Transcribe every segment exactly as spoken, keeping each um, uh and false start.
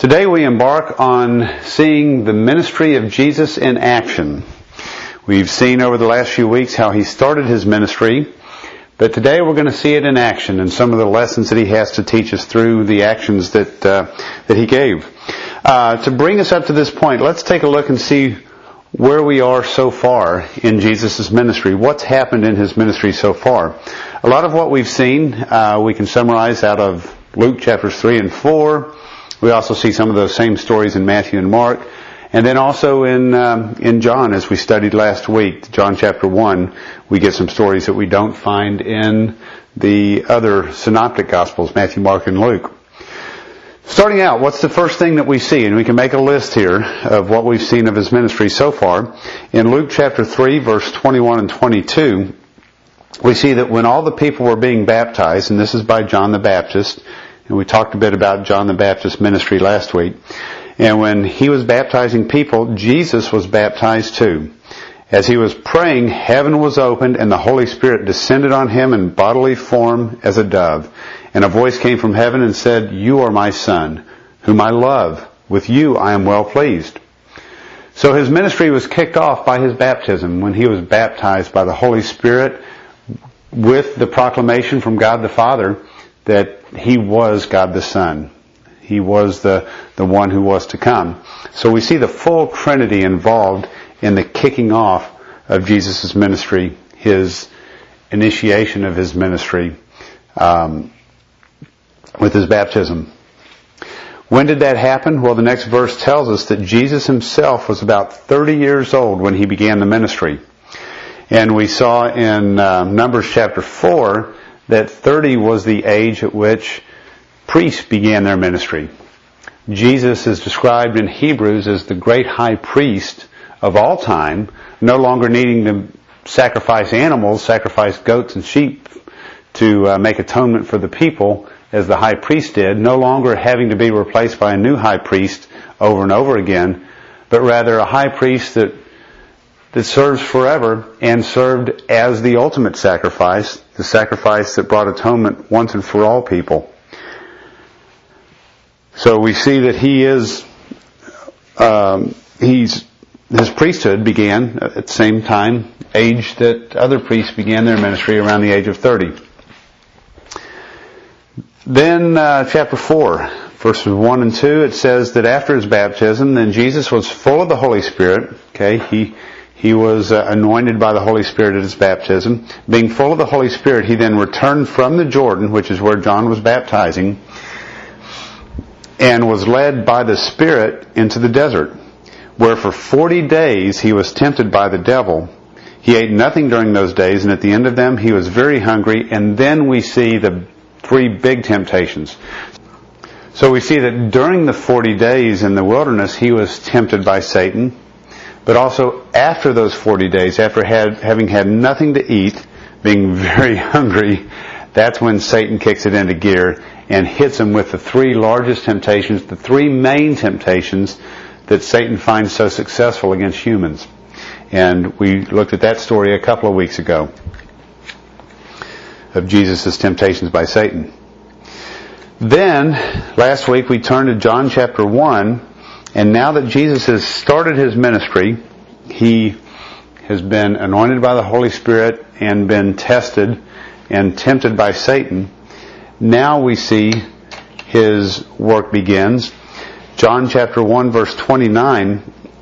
Today we embark on seeing the ministry of Jesus in action. We've seen over the last few weeks how he started his ministry, but today we're going to see it in action and some of the lessons that he has to teach us through the actions that uh, that he gave. Uh, to bring us up to this point, let's take a look and see where we are so far in Jesus' ministry. What's happened in his ministry so far? A lot of what we've seen uh, we can summarize out of Luke chapters three and four. We also see some of those same stories in Matthew and Mark. And then also in um, in John, as we studied last week, John chapter one, we get some stories that we don't find in the other synoptic Gospels, Matthew, Mark, and Luke. Starting out, what's the first thing that we see? And we can make a list here of what we've seen of his ministry so far. In Luke chapter three, verse twenty-one and twenty-two, we see that when all the people were being baptized, and this is by John the Baptist, and we talked a bit about John the Baptist's ministry last week. And when he was baptizing people, Jesus was baptized too. As he was praying, heaven was opened and the Holy Spirit descended on him in bodily form as a dove. And a voice came from heaven and said, "You are my Son, whom I love. With you I am well pleased." So his ministry was kicked off by his baptism when he was baptized by the Holy Spirit with the proclamation from God the Father that he was God the Son. He was the, the one who was to come. So we see the full Trinity involved in the kicking off of Jesus' ministry, his initiation of his ministry um, with his baptism. When did that happen? Well, the next verse tells us that Jesus himself was about thirty years old when he began the ministry. And we saw in uh, Numbers chapter four that thirty was the age at which priests began their ministry. Jesus is described in Hebrews as the great high priest of all time, no longer needing to sacrifice animals, sacrifice goats and sheep to uh, make atonement for the people as the high priest did, no longer having to be replaced by a new high priest over and over again, but rather a high priest that that serves forever and served as the ultimate sacrifice, the sacrifice that brought atonement once and for all people. So we see that he is, um, he's, his priesthood began at the same time, age that other priests began their ministry, around the age of thirty. Then, uh, chapter four, verses one and two, it says that after his baptism, then Jesus was full of the Holy Spirit. Okay, he, he was uh, anointed by the Holy Spirit at his baptism. Being full of the Holy Spirit, he then returned from the Jordan, which is where John was baptizing, and was led by the Spirit into the desert, where for forty days he was tempted by the devil. He ate nothing during those days, and at the end of them he was very hungry. And then we see the three big temptations. So we see that during the forty days in the wilderness he was tempted by Satan, but also after those forty days, after had, having had nothing to eat, being very hungry, that's when Satan kicks it into gear and hits him with the three largest temptations, the three main temptations that Satan finds so successful against humans. And we looked at that story a couple of weeks ago of Jesus' temptations by Satan. Then, last week we turned to John chapter one, and now that Jesus has started his ministry, he has been anointed by the Holy Spirit and been tested and tempted by Satan. Now we see his work begins. John chapter one verse twenty-nine,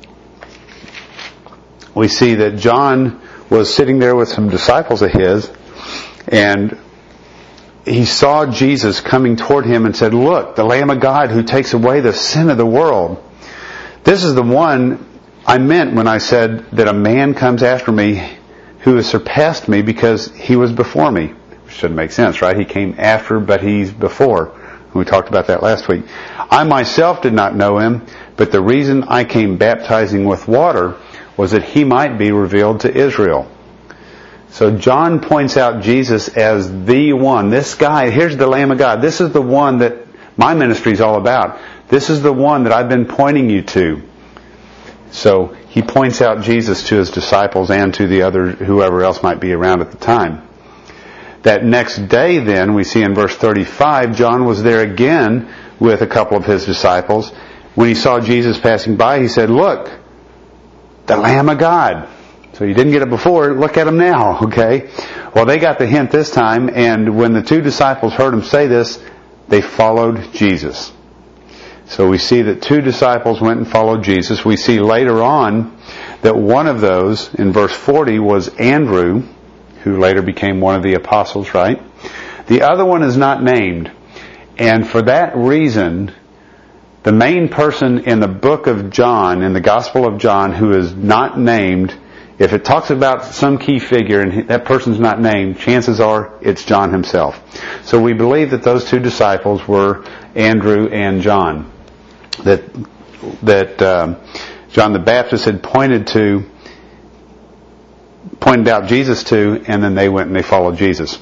we see that John was sitting there with some disciples of his, and he saw Jesus coming toward him and said, "Look, the Lamb of God who takes away the sin of the world. This is the one I meant when I said that a man comes after me who has surpassed me because he was before me." Which shouldn't make sense, right? He came after, but he's before. We talked about that last week. "I myself did not know him, but the reason I came baptizing with water was that he might be revealed to Israel." So John points out Jesus as the one. This guy, here's the Lamb of God. This is the one that my ministry is all about. This is the one that I've been pointing you to. So he points out Jesus to his disciples and to the other, whoever else might be around at the time. That next day then, we see in verse thirty-five, John was there again with a couple of his disciples, when he saw Jesus passing by, he said, "Look, the Lamb of God." So you didn't get it before, look at him now, okay? Well, they got the hint this time, and when the two disciples heard him say this, they followed Jesus. So we see that two disciples went and followed Jesus. We see later on that one of those, in verse forty, was Andrew, who later became one of the apostles, right? The other one is not named. And for that reason, the main person in the book of John, in the Gospel of John, who is not named, if it talks about some key figure and that person's not named, chances are it's John himself. So we believe that those two disciples were Andrew and John. That that um, John the Baptist had pointed to, pointed out Jesus to, and then they went and they followed Jesus.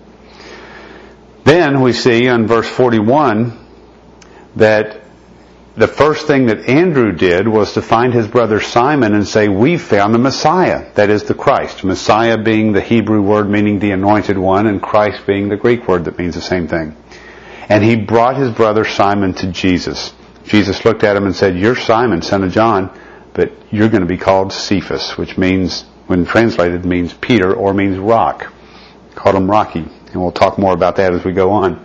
Then we see on verse forty-one that the first thing that Andrew did was to find his brother Simon and say, "We've found the Messiah," that is the Christ. Messiah being the Hebrew word meaning the anointed one, and Christ being the Greek word that means the same thing. And he brought his brother Simon to Jesus. Jesus looked at him and said, "You're Simon, son of John, but you're going to be called Cephas," which means, when translated, means Peter or means rock. Called him Rocky. And we'll talk more about that as we go on.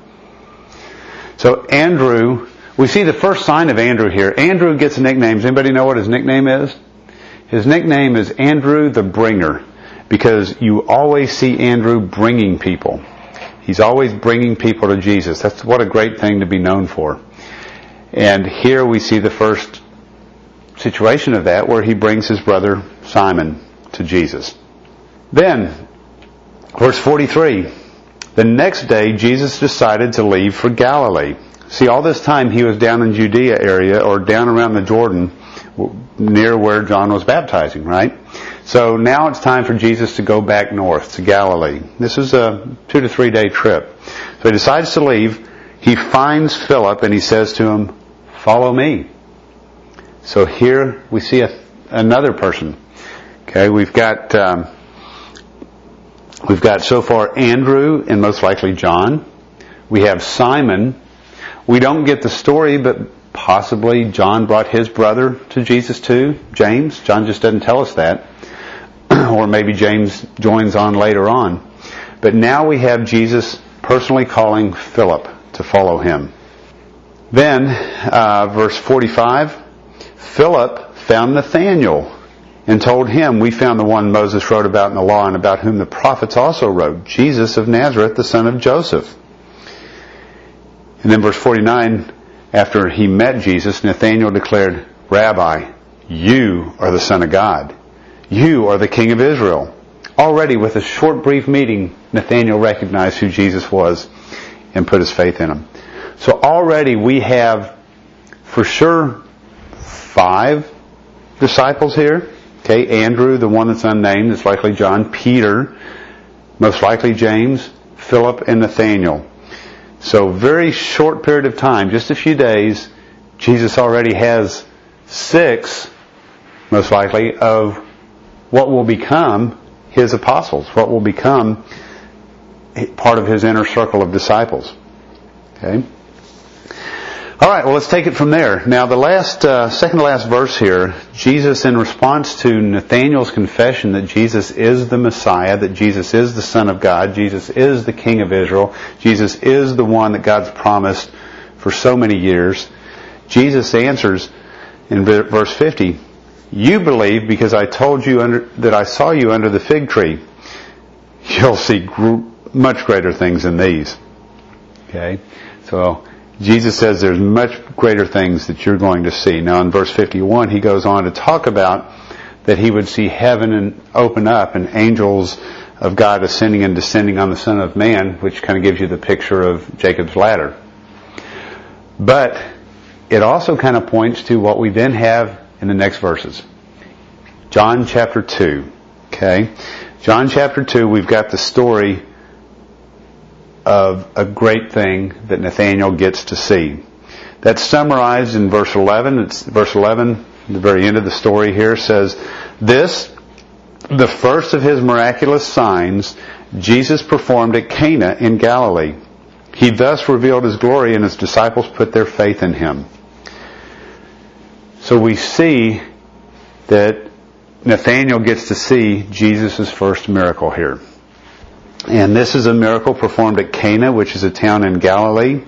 So Andrew, we see the first sign of Andrew here. Andrew gets a nickname. Does anybody know what his nickname is? His nickname is Andrew the Bringer, because you always see Andrew bringing people. He's always bringing people to Jesus. That's what a great thing to be known for. And here we see the first situation of that, where he brings his brother Simon to Jesus. Then, verse forty-three, the next day Jesus decided to leave for Galilee. See, all this time he was down in Judea area, or down around the Jordan, near where John was baptizing, right? So now it's time for Jesus to go back north to Galilee. This is a two to three day trip. So he decides to leave. He finds Philip and he says to him, "Follow me." So here we see a, another person. Okay, we've got um, we've got so far Andrew and most likely John. We have Simon. We don't get the story, but possibly John brought his brother to Jesus too, James. John just doesn't tell us that. Or maybe James joins on later on. But now we have Jesus personally calling Philip to follow him. Then, uh, verse forty-five, Philip found Nathanael and told him, "We found the one Moses wrote about in the law and about whom the prophets also wrote, Jesus of Nazareth, the son of Joseph." And then verse forty-nine, after he met Jesus, Nathanael declared, "Rabbi, you are the Son of God. You are the King of Israel." Already with a short brief meeting, Nathanael recognized who Jesus was and put his faith in him. So already we have, for sure, five disciples here. Okay, Andrew, the one that's unnamed, it's likely John. Peter, most likely James. Philip, and Nathanael. So very short period of time, just a few days, Jesus already has six, most likely, of what will become his apostles, what will become part of his inner circle of disciples. Okay? All right, well, let's take it from there. Now, the last, uh, second to last verse here, Jesus, in response to Nathanael's confession that Jesus is the Messiah, that Jesus is the Son of God, Jesus is the King of Israel, Jesus is the one that God's promised for so many years, Jesus answers in verse fifty, "You believe because I told you under, that I saw you under the fig tree. You'll see gr- much greater things than these." Okay? So, Jesus says there's much greater things that you're going to see. Now in verse fifty-one, he goes on to talk about that he would see heaven and open up and angels of God ascending and descending on the Son of Man, which kind of gives you the picture of Jacob's ladder. But it also kind of points to what we then have in the next verses. John chapter two. Okay? John chapter two, we've got the story of a great thing that Nathanael gets to see. That's summarized in verse eleven. It's verse eleven, the very end of the story here, says, "This, the first of his miraculous signs, Jesus performed at Cana in Galilee. He thus revealed his glory, and his disciples put their faith in him." So we see that Nathanael gets to see Jesus' first miracle here. And this is a miracle performed at Cana, which is a town in Galilee.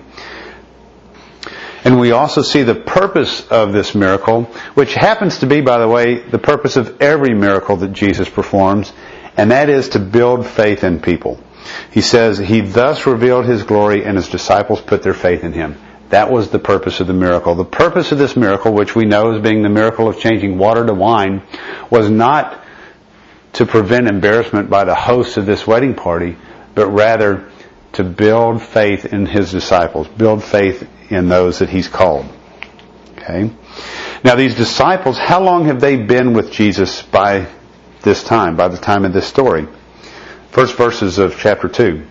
And we also see the purpose of this miracle, which happens to be, by the way, the purpose of every miracle that Jesus performs, and that is to build faith in people. He says, He thus revealed His glory, and His disciples put their faith in Him. That was the purpose of the miracle. The purpose of this miracle, which we know as being the miracle of changing water to wine, was not to prevent embarrassment by the hosts of this wedding party, but rather to build faith in His disciples, build faith in those that He's called. Okay? Now these disciples, how long have they been with Jesus by this time, by the time of this story? First verses of chapter two.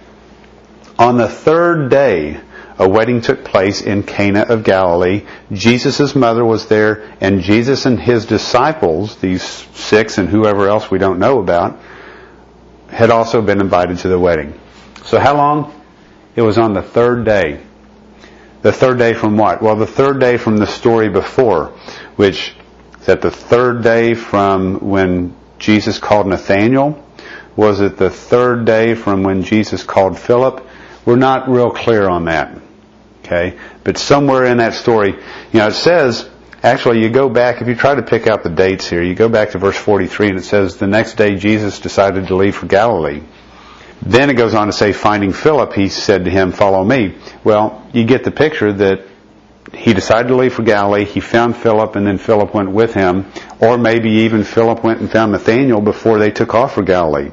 On the third day, a wedding took place in Cana of Galilee. Jesus' mother was there, and Jesus and His disciples, these six and whoever else we don't know about, had also been invited to the wedding. So how long? It was on the third day. The third day from what? Well, the third day from the story before, which is that the third day from when Jesus called Nathanael? Was it the third day from when Jesus called Philip? We're not real clear on that. Okay? But somewhere in that story, you know, it says, actually you go back, if you try to pick out the dates here, you go back to verse forty-three and it says, the next day Jesus decided to leave for Galilee. Then it goes on to say, finding Philip, He said to him, follow me. Well, you get the picture that He decided to leave for Galilee, He found Philip, and then Philip went with Him. Or maybe even Philip went and found Nathanael before they took off for Galilee.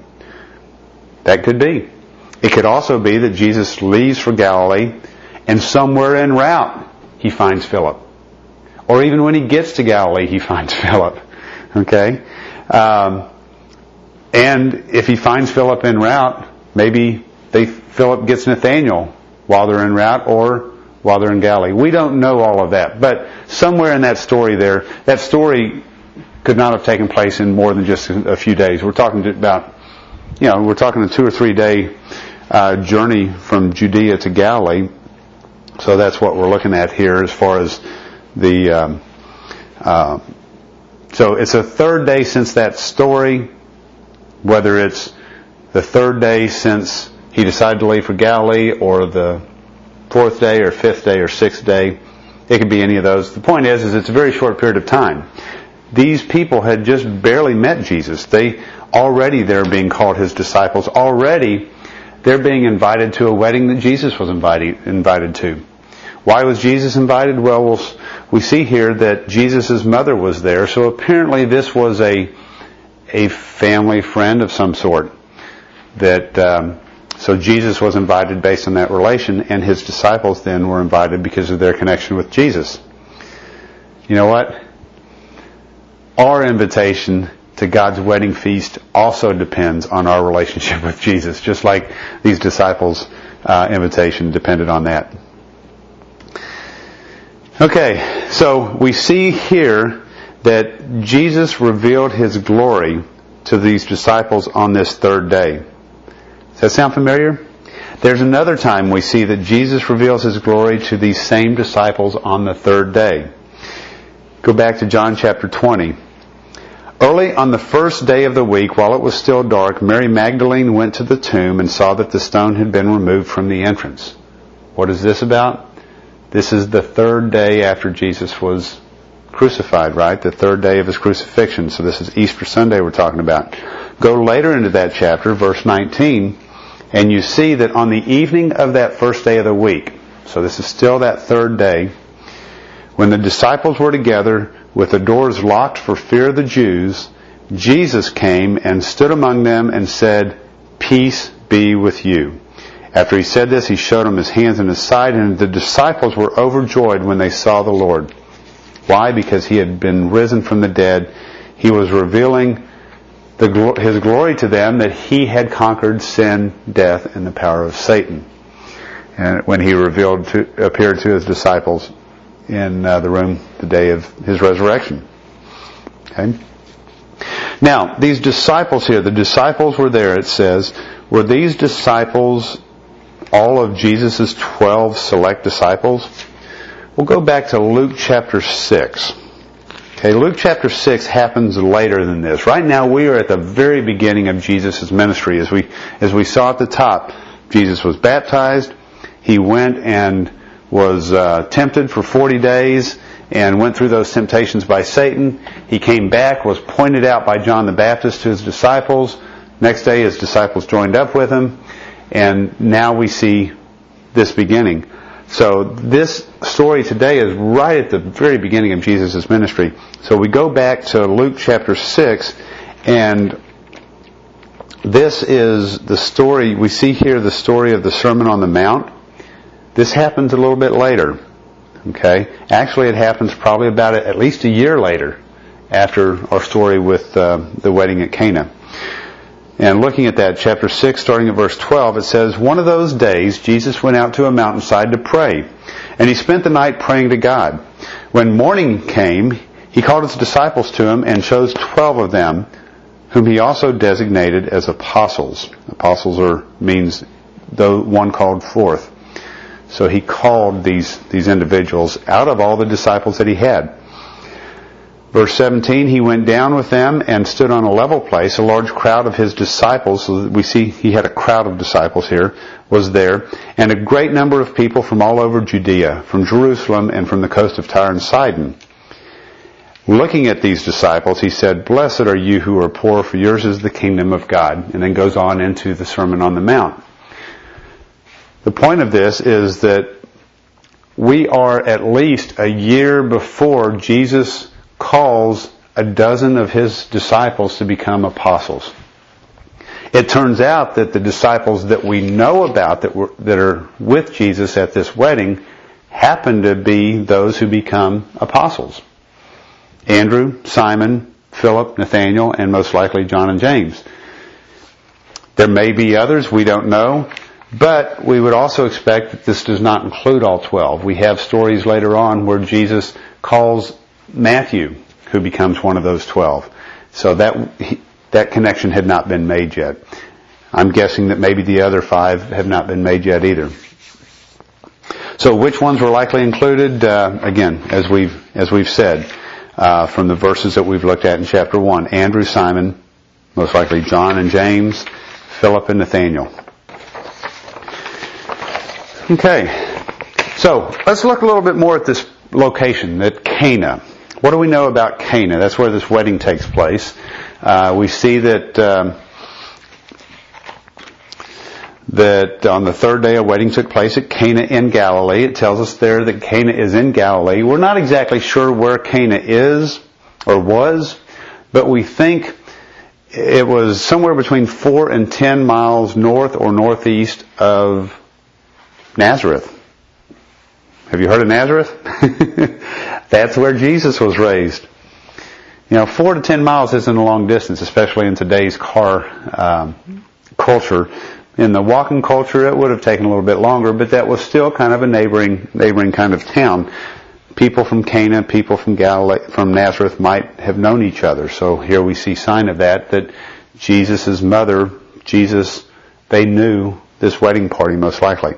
That could be. It could also be that Jesus leaves for Galilee, and somewhere en route, He finds Philip. Or even when He gets to Galilee, He finds Philip. Okay? Um, and if He finds Philip en route, maybe they, Philip gets Nathanael while they're en route, or while they're in Galilee. We don't know all of that. But somewhere in that story there, that story could not have taken place in more than just a few days. We're talking about, you know, we're talking a two or three day uh, journey from Judea to Galilee. So that's what we're looking at here as far as the... Um, uh, so it's a third day since that story, whether it's the third day since He decided to leave for Galilee, or the fourth day or fifth day or sixth day. It could be any of those. The point is, is it's a very short period of time. These people had just barely met Jesus. They already they're being called His disciples. Already they're being invited to a wedding that Jesus was invited invited to. Why was Jesus invited? Well, we'll we see here that Jesus' mother was there. So apparently this was a a family friend of some sort. That um, So Jesus was invited based on that relation, and His disciples then were invited because of their connection with Jesus. You know what? Our invitation to God's wedding feast also depends on our relationship with Jesus, just like these disciples' uh, invitation depended on that. Okay, so we see here that Jesus revealed His glory to these disciples on this third day. Does that sound familiar? There's another time we see that Jesus reveals His glory to these same disciples on the third day. Go back to John chapter twenty. Early on the first day of the week, while it was still dark, Mary Magdalene went to the tomb and saw that the stone had been removed from the entrance. What is this about? This is the third day after Jesus was crucified, right? The third day of His crucifixion. So this is Easter Sunday we're talking about. Go later into that chapter, verse nineteen, and you see that on the evening of that first day of the week, so this is still that third day, when the disciples were together with the doors locked for fear of the Jews, Jesus came and stood among them and said, "Peace be with you." After He said this, He showed them His hands and His side, and the disciples were overjoyed when they saw the Lord. Why? Because He had been risen from the dead. He was revealing the, His glory to them, that He had conquered sin, death, and the power of Satan. And when He revealed to, appeared to His disciples in uh, the room the day of His resurrection. Okay. Now, these disciples here, the disciples were there, it says. Were these disciples all of Jesus' twelve select disciples? We'll go back to Luke chapter six. Okay, Luke chapter six happens later than this. Right now we are at the very beginning of Jesus' ministry. As we, as we saw at the top, Jesus was baptized. He went and was uh, tempted for forty days and went through those temptations by Satan. He came back, was pointed out by John the Baptist to his disciples. Next day his disciples joined up with him. And now we see this beginning. So this story today is right at the very beginning of Jesus' ministry. So we go back to Luke chapter six, and this is the story, we see here the story of the Sermon on the Mount. This happens a little bit later. Okay? Actually it happens probably about at least a year later after our story with uh, the wedding at Cana. And looking at that, chapter six, starting at verse twelve, it says, "One of those days Jesus went out to a mountainside to pray, and he spent the night praying to God. When morning came, he called his disciples to him and chose twelve of them, whom he also designated as apostles." Apostles are means the one called forth. So he called these, these individuals out of all the disciples that he had. Verse seventeen, "He went down with them and stood on a level place. A large crowd of his disciples," so we see he had a crowd of disciples here, was there, "and a great number of people from all over Judea, from Jerusalem and from the coast of Tyre and Sidon. Looking at these disciples, he said, 'Blessed are you who are poor, for yours is the kingdom of God.'" And then goes on into the Sermon on the Mount. The point of this is that we are at least a year before Jesus calls a dozen of his disciples to become apostles. It turns out that the disciples that we know about that were, that are with Jesus at this wedding happen to be those who become apostles. Andrew, Simon, Philip, Nathaniel, and most likely John and James. There may be others, we don't know, but we would also expect that this does not include all twelve. We have stories later on where Jesus calls Matthew, who becomes one of those twelve. So that that connection had not been made yet. I'm guessing that maybe the other five have not been made yet either. So which ones were likely included? Uh, again, as we've as we've said, uh, from the verses that we've looked at in chapter one: Andrew, Simon, most likely John and James, Philip and Nathaniel. Okay, so let's look a little bit more at this location, at Cana. What do we know about Cana? That's where this wedding takes place. Uh, we see that um, that on the third day a wedding took place at Cana in Galilee. It tells us there that Cana is in Galilee. We're not exactly sure where Cana is or was, but we think it was somewhere between four and ten miles north or northeast of Nazareth. Have you heard of Nazareth? That's where Jesus was raised. You know, four to ten miles isn't a long distance, especially in today's car um, culture. In the walking culture, it would have taken a little bit longer, but that was still kind of a neighboring neighboring kind of town. People from Cana, people from Galilee, from Nazareth might have known each other. So here we see sign of that, that Jesus' mother, Jesus, they knew this wedding party most likely.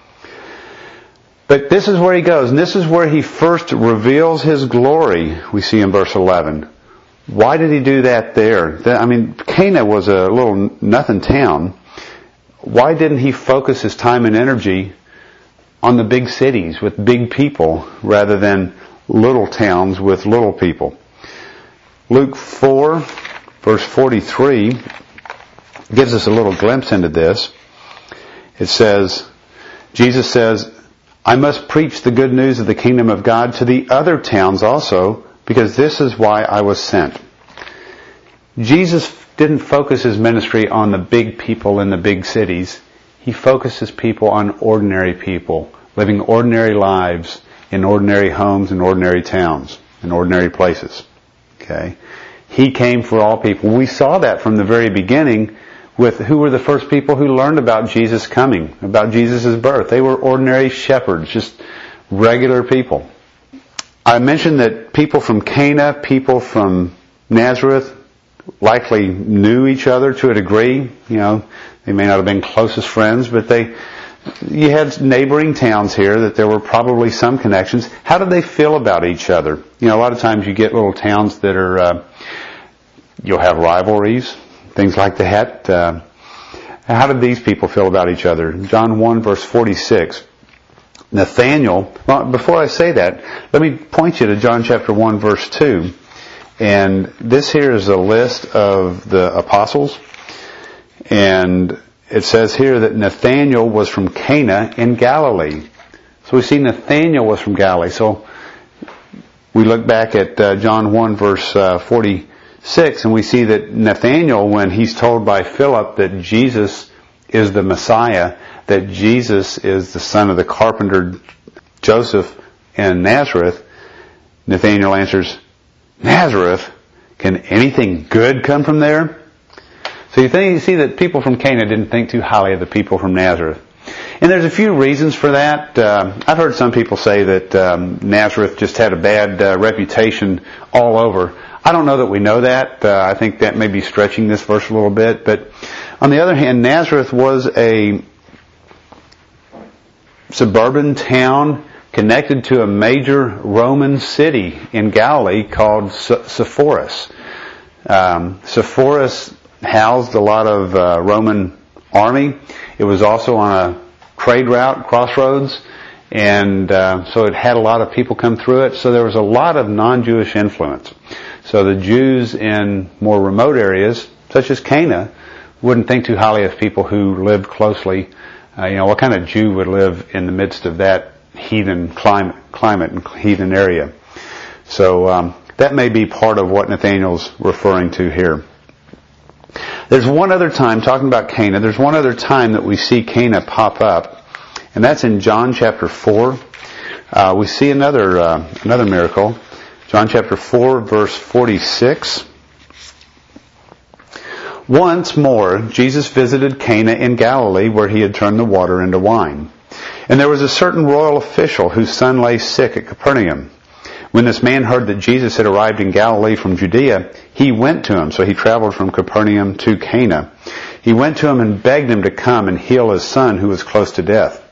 But this is where he goes, and this is where he first reveals his glory, we see in verse eleven. Why did he do that there? I mean, Cana was a little nothing town. Why didn't he focus his time and energy on the big cities with big people rather than little towns with little people? Luke four, verse forty-three, gives us a little glimpse into this. It says, Jesus says, "I must preach the good news of the kingdom of God to the other towns also, because this is why I was sent." Jesus didn't focus his ministry on the big people in the big cities. He focused his people on ordinary people, living ordinary lives in ordinary homes and ordinary towns, in ordinary places. Okay? He came for all people. We saw that from the very beginning with who were the first people who learned about Jesus coming, about Jesus' birth. They were ordinary shepherds, just regular people. I mentioned that people from Cana, people from Nazareth, likely knew each other to a degree. You know, they may not have been closest friends, but they you had neighboring towns here that there were probably some connections. How did they feel about each other? You know, a lot of times you get little towns that are, uh, you'll have rivalries, things like that. Uh, how did these people feel about each other? John one verse forty-six. Nathanael, well, before I say that, let me point you to John chapter one verse two. And this here is a list of the apostles. And it says here that Nathanael was from Cana in Galilee. So we see Nathanael was from Galilee. So we look back at uh, John one verse uh, forty-six, and we see that Nathanael, when he's told by Philip that Jesus is the Messiah, that Jesus is the son of the carpenter Joseph in Nazareth, Nathanael answers, Nazareth? Can anything good come from there? So you, think, you see that people from Cana didn't think too highly of the people from Nazareth. And there's a few reasons for that. Uh, I've heard some people say that um, Nazareth just had a bad uh, reputation all over. I don't know that we know that. Uh, I think that may be stretching this verse a little bit. But on the other hand, Nazareth was a suburban town connected to a major Roman city in Galilee called Sepphoris. Um, Sepphoris housed a lot of uh, Roman army. It was also on a trade route, crossroads, and uh, so it had a lot of people come through it. So there was a lot of non-Jewish influence. So the Jews in more remote areas, such as Cana, wouldn't think too highly of people who lived closely. Uh, you know, what kind of Jew would live in the midst of that heathen climate, climate and heathen area? So um, that may be part of what Nathanael's referring to here. There's one other time, talking about Cana, there's one other time that we see Cana pop up, and that's in John chapter four. Uh, we see another uh, another miracle. John chapter four, verse forty-six. Once more, Jesus visited Cana in Galilee, where he had turned the water into wine. And there was a certain royal official whose son lay sick at Capernaum. When this man heard that Jesus had arrived in Galilee from Judea, he went to him. So he traveled from Capernaum to Cana. He went to him and begged him to come and heal his son who was close to death.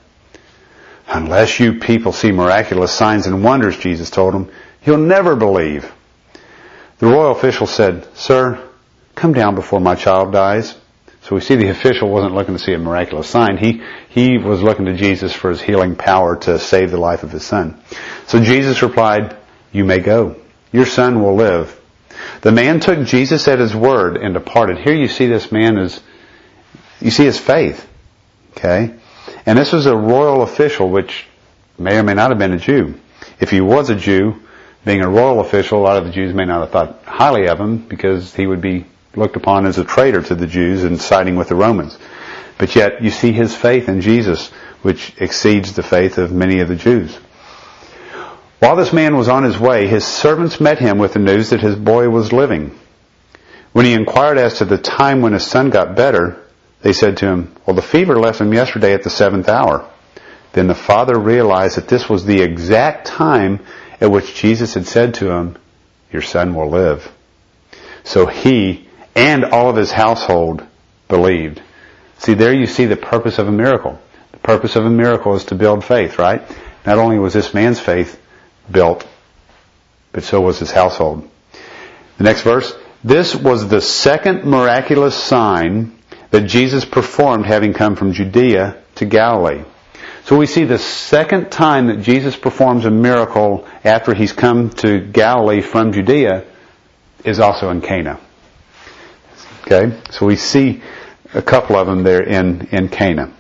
Unless you people see miraculous signs and wonders, Jesus told him, you'll never believe. The royal official said, Sir, come down before my child dies. So we see the official wasn't looking to see a miraculous sign. He, he was looking to Jesus for his healing power to save the life of his son. So Jesus replied, you may go. Your son will live. The man took Jesus at his word and departed. Here you see this man is, you see his faith. Okay? And this was a royal official, which may or may not have been a Jew. If he was a Jew, being a royal official, a lot of the Jews may not have thought highly of him because he would be looked upon as a traitor to the Jews and siding with the Romans. But yet you see his faith in Jesus, which exceeds the faith of many of the Jews. While this man was on his way, his servants met him with the news that his boy was living. When he inquired as to the time when his son got better, they said to him, well, the fever left him yesterday at the seventh hour. Then the father realized that this was the exact time at which Jesus had said to him, your son will live. So he and all of his household believed. See, there you see the purpose of a miracle. The purpose of a miracle is to build faith, right? Not only was this man's faith built, but so was his household. The next verse. This was the second miraculous sign that Jesus performed having come from Judea to Galilee. So we see the second time that Jesus performs a miracle after he's come to Galilee from Judea is also in Cana. Okay? So we see a couple of them there in, in Cana.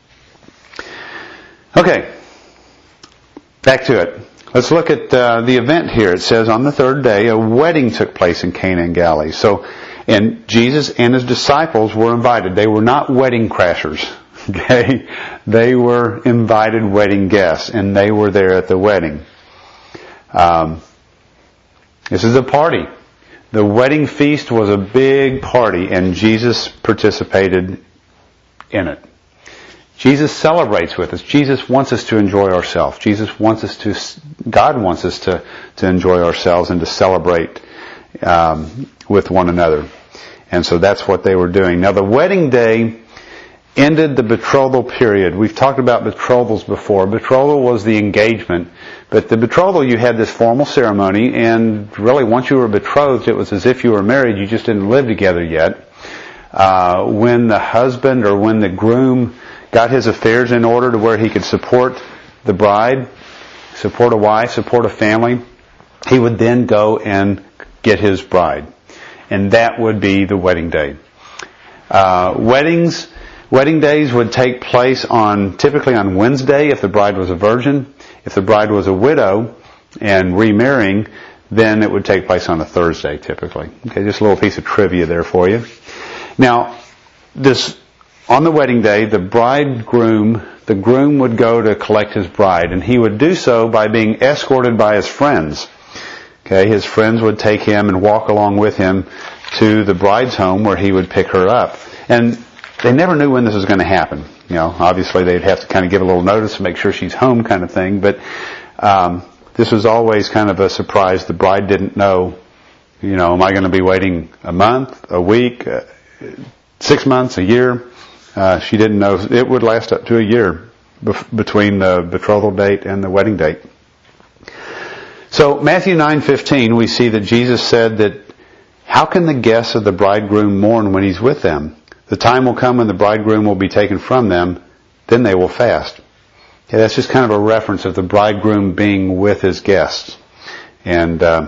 Okay. Back to it. Let's look at uh, the event here. It says on the third day a wedding took place in Cana in Galilee. So, and Jesus and his disciples were invited. They were not wedding crashers. Okay? They were invited wedding guests, and they were there at the wedding. Um, this is a party. The wedding feast was a big party, and Jesus participated in it. Jesus celebrates with us. Jesus wants us to enjoy ourselves. Jesus wants us to, God wants us to, to enjoy ourselves and to celebrate um, with one another. And so that's what they were doing. Now the wedding day ended the betrothal period. We've talked about betrothals before. Betrothal was the engagement. But the betrothal, you had this formal ceremony, and really once you were betrothed, it was as if you were married. You just didn't live together yet. Uh, when the husband or when the groom got his affairs in order to where he could support the bride, support a wife, support a family, he would then go and get his bride. And that would be the wedding day. Uh, weddings, wedding days would take place on, typically on Wednesday if the bride was a virgin. If the bride was a widow and remarrying, then it would take place on a Thursday typically. Okay, just a little piece of trivia there for you. Now, this, on the wedding day, the bridegroom, the groom would go to collect his bride, and he would do so by being escorted by his friends. Okay, his friends would take him and walk along with him to the bride's home where he would pick her up. And they never knew when this was going to happen. You know, obviously they'd have to kind of give a little notice to make sure she's home kind of thing, but um, this was always kind of a surprise. The bride didn't know, you know, am I going to be waiting a month, a week, uh, six months, a year? Uh, she didn't know. It would last up to a year bef- between the betrothal date and the wedding date. So Matthew nine fifteen, we see that Jesus said that, how can the guests of the bridegroom mourn when he's with them? The time will come when the bridegroom will be taken from them, then they will fast. Okay, that's just kind of a reference of the bridegroom being with his guests. And uh,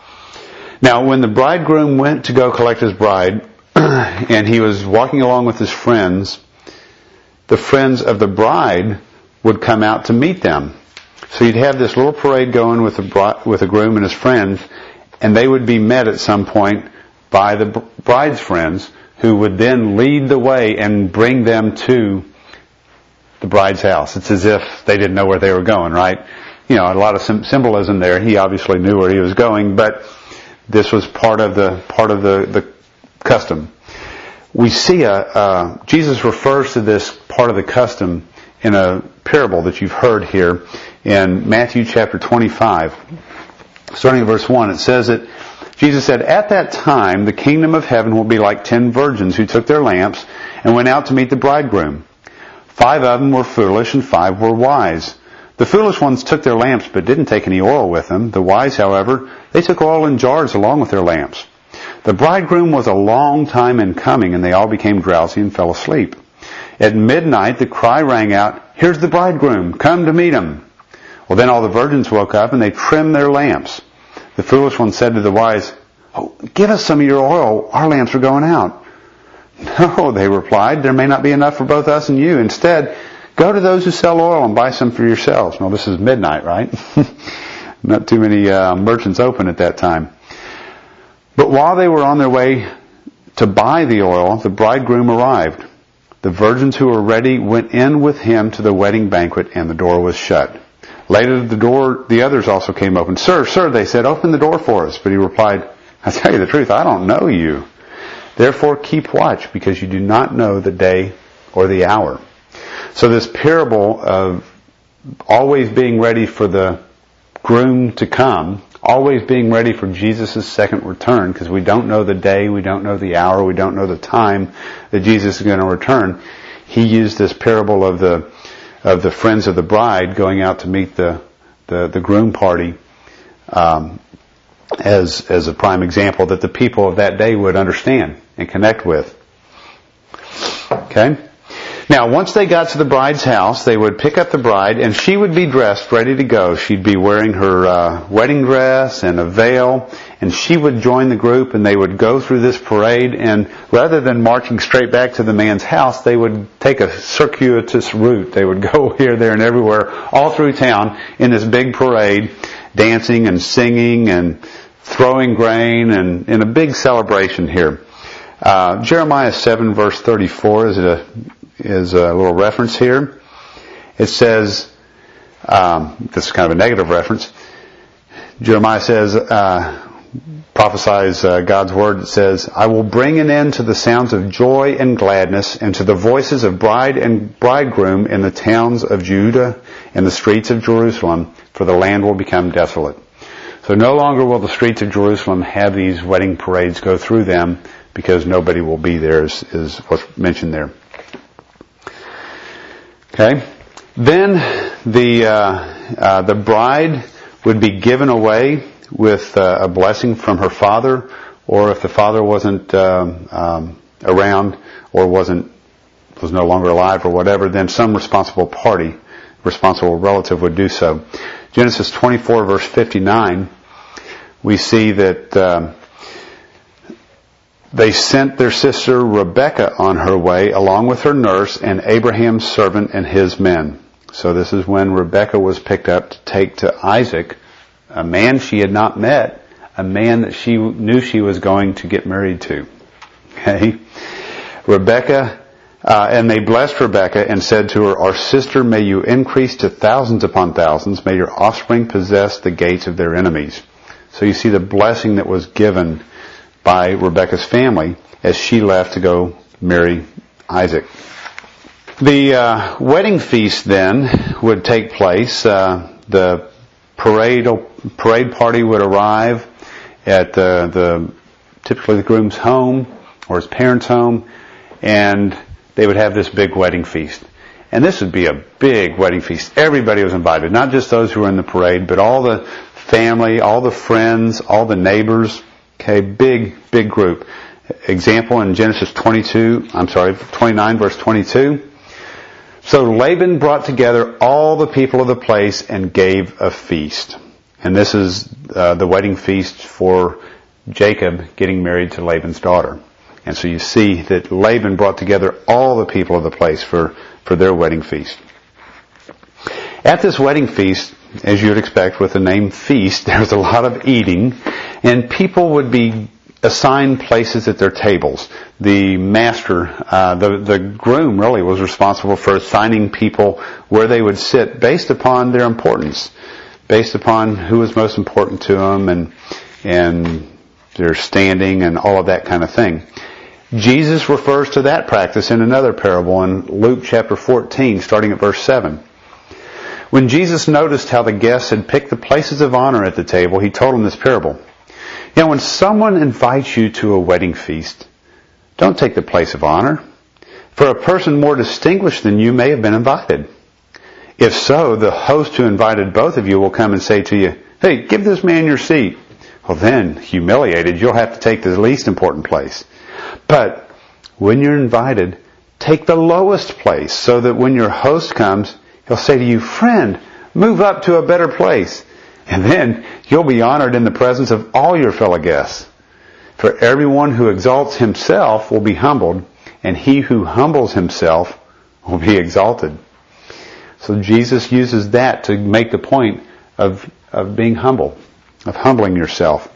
now when the bridegroom went to go collect his bride, and he was walking along with his friends, the friends of the bride would come out to meet them. So you'd have this little parade going with the bride, with the groom and his friends, and they would be met at some point by the bride's friends, who would then lead the way and bring them to the bride's house. It's as if they didn't know where they were going, right? You know, a lot of symbolism there. He obviously knew where he was going, but this was part of the part of the, the custom. We see a uh, Jesus refers to this part of the custom in a parable that you've heard here in Matthew chapter twenty-five. Starting at verse one, it says that Jesus said, "At that time, the kingdom of heaven will be like ten virgins who took their lamps and went out to meet the bridegroom. Five of them were foolish and five were wise. The foolish ones took their lamps but didn't take any oil with them. The wise, however, they took oil in jars along with their lamps. The bridegroom was a long time in coming, and they all became drowsy and fell asleep. At midnight, the cry rang out, 'Here's the bridegroom, come to meet him.' Well, then all the virgins woke up and they trimmed their lamps. The foolish one said to the wise, 'Oh, give us some of your oil. Our lamps are going out.' 'No,' they replied, 'there may not be enough for both us and you. Instead, go to those who sell oil and buy some for yourselves.'" Well, this is midnight, right? Not too many uh, merchants open at that time. But while they were on their way to buy the oil, the bridegroom arrived. The virgins who were ready went in with him to the wedding banquet, and the door was shut. Later the door, the others also came open. "Sir, sir," they said, "open the door for us." But he replied, "I tell you the truth, I don't know you. Therefore keep watch, because you do not know the day or the hour." So this parable of always being ready for the groom to come, always being ready for Jesus' second return, because we don't know the day, we don't know the hour, we don't know the time that Jesus is going to return. He used this parable of the of the friends of the bride going out to meet the the, the groom party um, as as a prime example that the people of that day would understand and connect with. Okay? Now, once they got to the bride's house, they would pick up the bride, and she would be dressed, ready to go. She'd be wearing her uh, wedding dress and a veil, and she would join the group, and they would go through this parade, and rather than marching straight back to the man's house, they would take a circuitous route. They would go here, there, and everywhere, all through town, in this big parade, dancing and singing and throwing grain, and in a big celebration here. Uh, Jeremiah seven, verse thirty-four is a is a little reference here. It says, um, this is kind of a negative reference. Jeremiah says, uh, prophesies uh, God's word. It says, "I will bring an end to the sounds of joy and gladness, and to the voices of bride and bridegroom in the towns of Judah and the streets of Jerusalem, for the land will become desolate." So no longer will the streets of Jerusalem have these wedding parades go through them, because nobody will be there, is, is what's mentioned there. Okay? Then the, uh, uh, the bride would be given away with uh, a blessing from her father, or if the father wasn't um, um, around or wasn't was no longer alive or whatever, then some responsible party, responsible relative would do so. Genesis twenty-four verse fifty-nine, we see that um, they sent their sister Rebekah on her way along with her nurse and Abraham's servant and his men. So this is when Rebekah was picked up to take to Isaac, a man she had not met, a man that she knew she was going to get married to. Okay? Rebekah, uh, and they blessed Rebekah and said to her, "Our sister, may you increase to thousands upon thousands. May your offspring possess the gates of their enemies." So you see the blessing that was given by Rebekah's family as she left to go marry Isaac. The uh, wedding feast then would take place. Uh, the parade parade party would arrive at the, the typically the groom's home or his parents' home, and they would have this big wedding feast. And this would be a big wedding feast. Everybody was invited, not just those who were in the parade, but all the family, all the friends, all the neighbors. Okay, big, big group. Example in Genesis twenty-two, I'm sorry, twenty-nine verse twenty-two. So Laban brought together all the people of the place and gave a feast. And this is uh, the wedding feast for Jacob getting married to Laban's daughter. And so you see that Laban brought together all the people of the place for, for their wedding feast. At this wedding feast, as you would expect with the name feast, there was a lot of eating, and people would be assigned places at their tables. The master, uh, the, the groom really was responsible for assigning people where they would sit based upon their importance, based upon who was most important to them and, and their standing and all of that kind of thing. Jesus refers to that practice in another parable in Luke chapter fourteen, starting at verse seven. When Jesus noticed how the guests had picked the places of honor at the table, he told them this parable. Now, when someone invites you to a wedding feast, don't take the place of honor, for a person more distinguished than you may have been invited. If so, the host who invited both of you will come and say to you, "Hey, give this man your seat." Well, then, humiliated, you'll have to take the least important place. But when you're invited, take the lowest place, so that when your host comes, he'll say to you, "Friend, move up to a better place." And then you'll be honored in the presence of all your fellow guests. For everyone who exalts himself will be humbled, and he who humbles himself will be exalted. So Jesus uses that to make the point of, of being humble, of humbling yourself.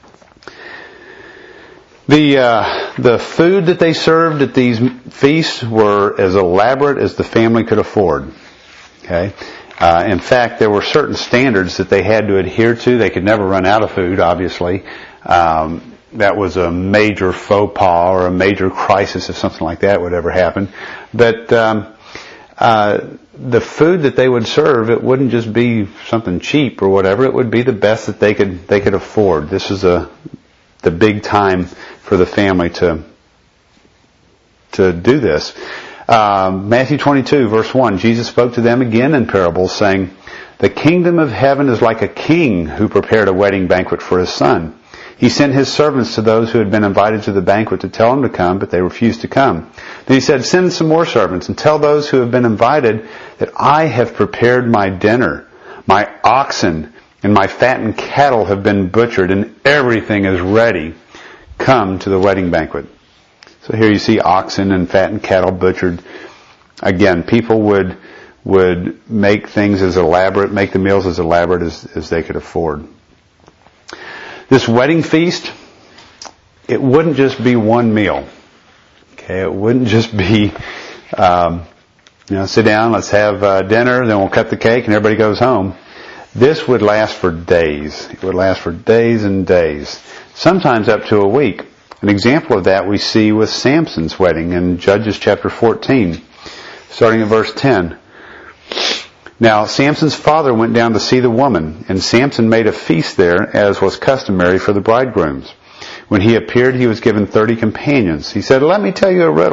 The uh, the food that they served at these feasts were as elaborate as the family could afford. Okay. Uh, in fact, there were certain standards that they had to adhere to. They could never run out of food, obviously. Um, that was a major faux pas or a major crisis if something like that would ever happen. But um, uh, the food that they would serve, it wouldn't just be something cheap or whatever. It would be the best that they could they could afford. This is a the big time for the family to to do this. Um, Matthew twenty-two, verse one, Jesus spoke to them again in parables, saying, "The kingdom of heaven is like a king who prepared a wedding banquet for his son. He sent his servants to those who had been invited to the banquet to tell them to come, but they refused to come. Then he said, 'Send some more servants and tell those who have been invited that I have prepared my dinner. My oxen and my fattened cattle have been butchered, and everything is ready. Come to the wedding banquet.'" So here you see oxen and fattened cattle butchered. Again, people would would make things as elaborate, make the meals as elaborate as, as they could afford. This wedding feast, it wouldn't just be one meal. Okay, it wouldn't just be, um, you know, sit down, let's have uh, dinner, then we'll cut the cake, and everybody goes home. This would last for days. It would last for days and days, sometimes up to a week. An example of that we see with Samson's wedding in Judges chapter fourteen, starting at verse ten. Now, Samson's father went down to see the woman, and Samson made a feast there, as was customary for the bridegrooms. When he appeared, he was given thirty companions. He said, "Let me tell you a riddle."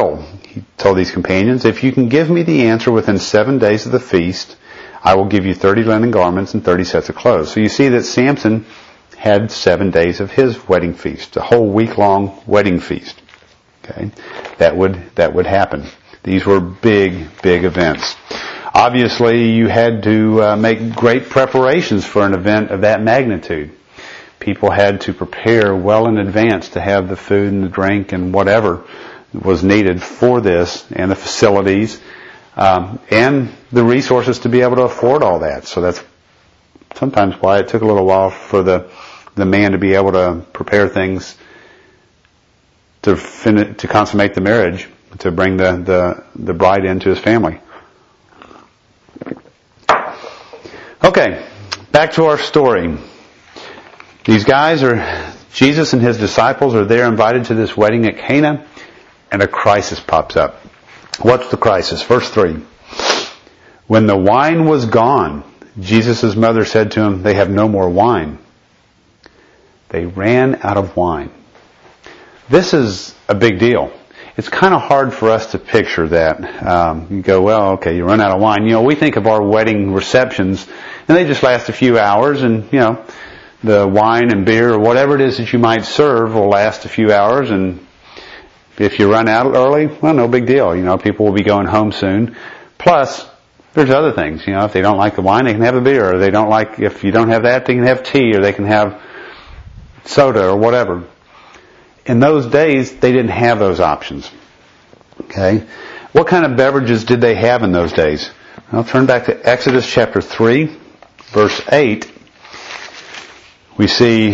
he told these companions, if you can give me the answer within seven days of the feast, I will give you thirty linen garments and thirty sets of clothes. So you see that Samson had seven days of his wedding feast, a whole week-long wedding feast. Okay, that would that would happen. These were big, big events. Obviously, you had to uh, make great preparations for an event of that magnitude. People had to prepare well in advance to have the food and the drink and whatever was needed for this, and the facilities, um, and the resources to be able to afford all that. So that's sometimes why it took a little while for the the man to be able to prepare things to fin- to consummate the marriage, to bring the, the, the bride into his family. Okay, back to our story. These guys are, Jesus and his disciples are there invited to this wedding at Cana, and a crisis pops up. What's the crisis? Verse three. When the wine was gone, Jesus' mother said to him, they have no more wine. They ran out of wine. This is a big deal. It's kind of hard for us to picture that. Um, you go, well, okay, you run out of wine. You know, we think of our wedding receptions, and they just last a few hours, and, you know, the wine and beer or whatever it is that you might serve will last a few hours, and if you run out early, well, no big deal. You know, people will be going home soon. Plus, there's other things. You know, if they don't like the wine, they can have a beer, or they don't like, if you don't have that, they can have tea, or they can have soda or whatever. In those days, they didn't have those options. Okay? What kind of beverages did they have in those days? I'll turn back to Exodus chapter three, verse eight. We see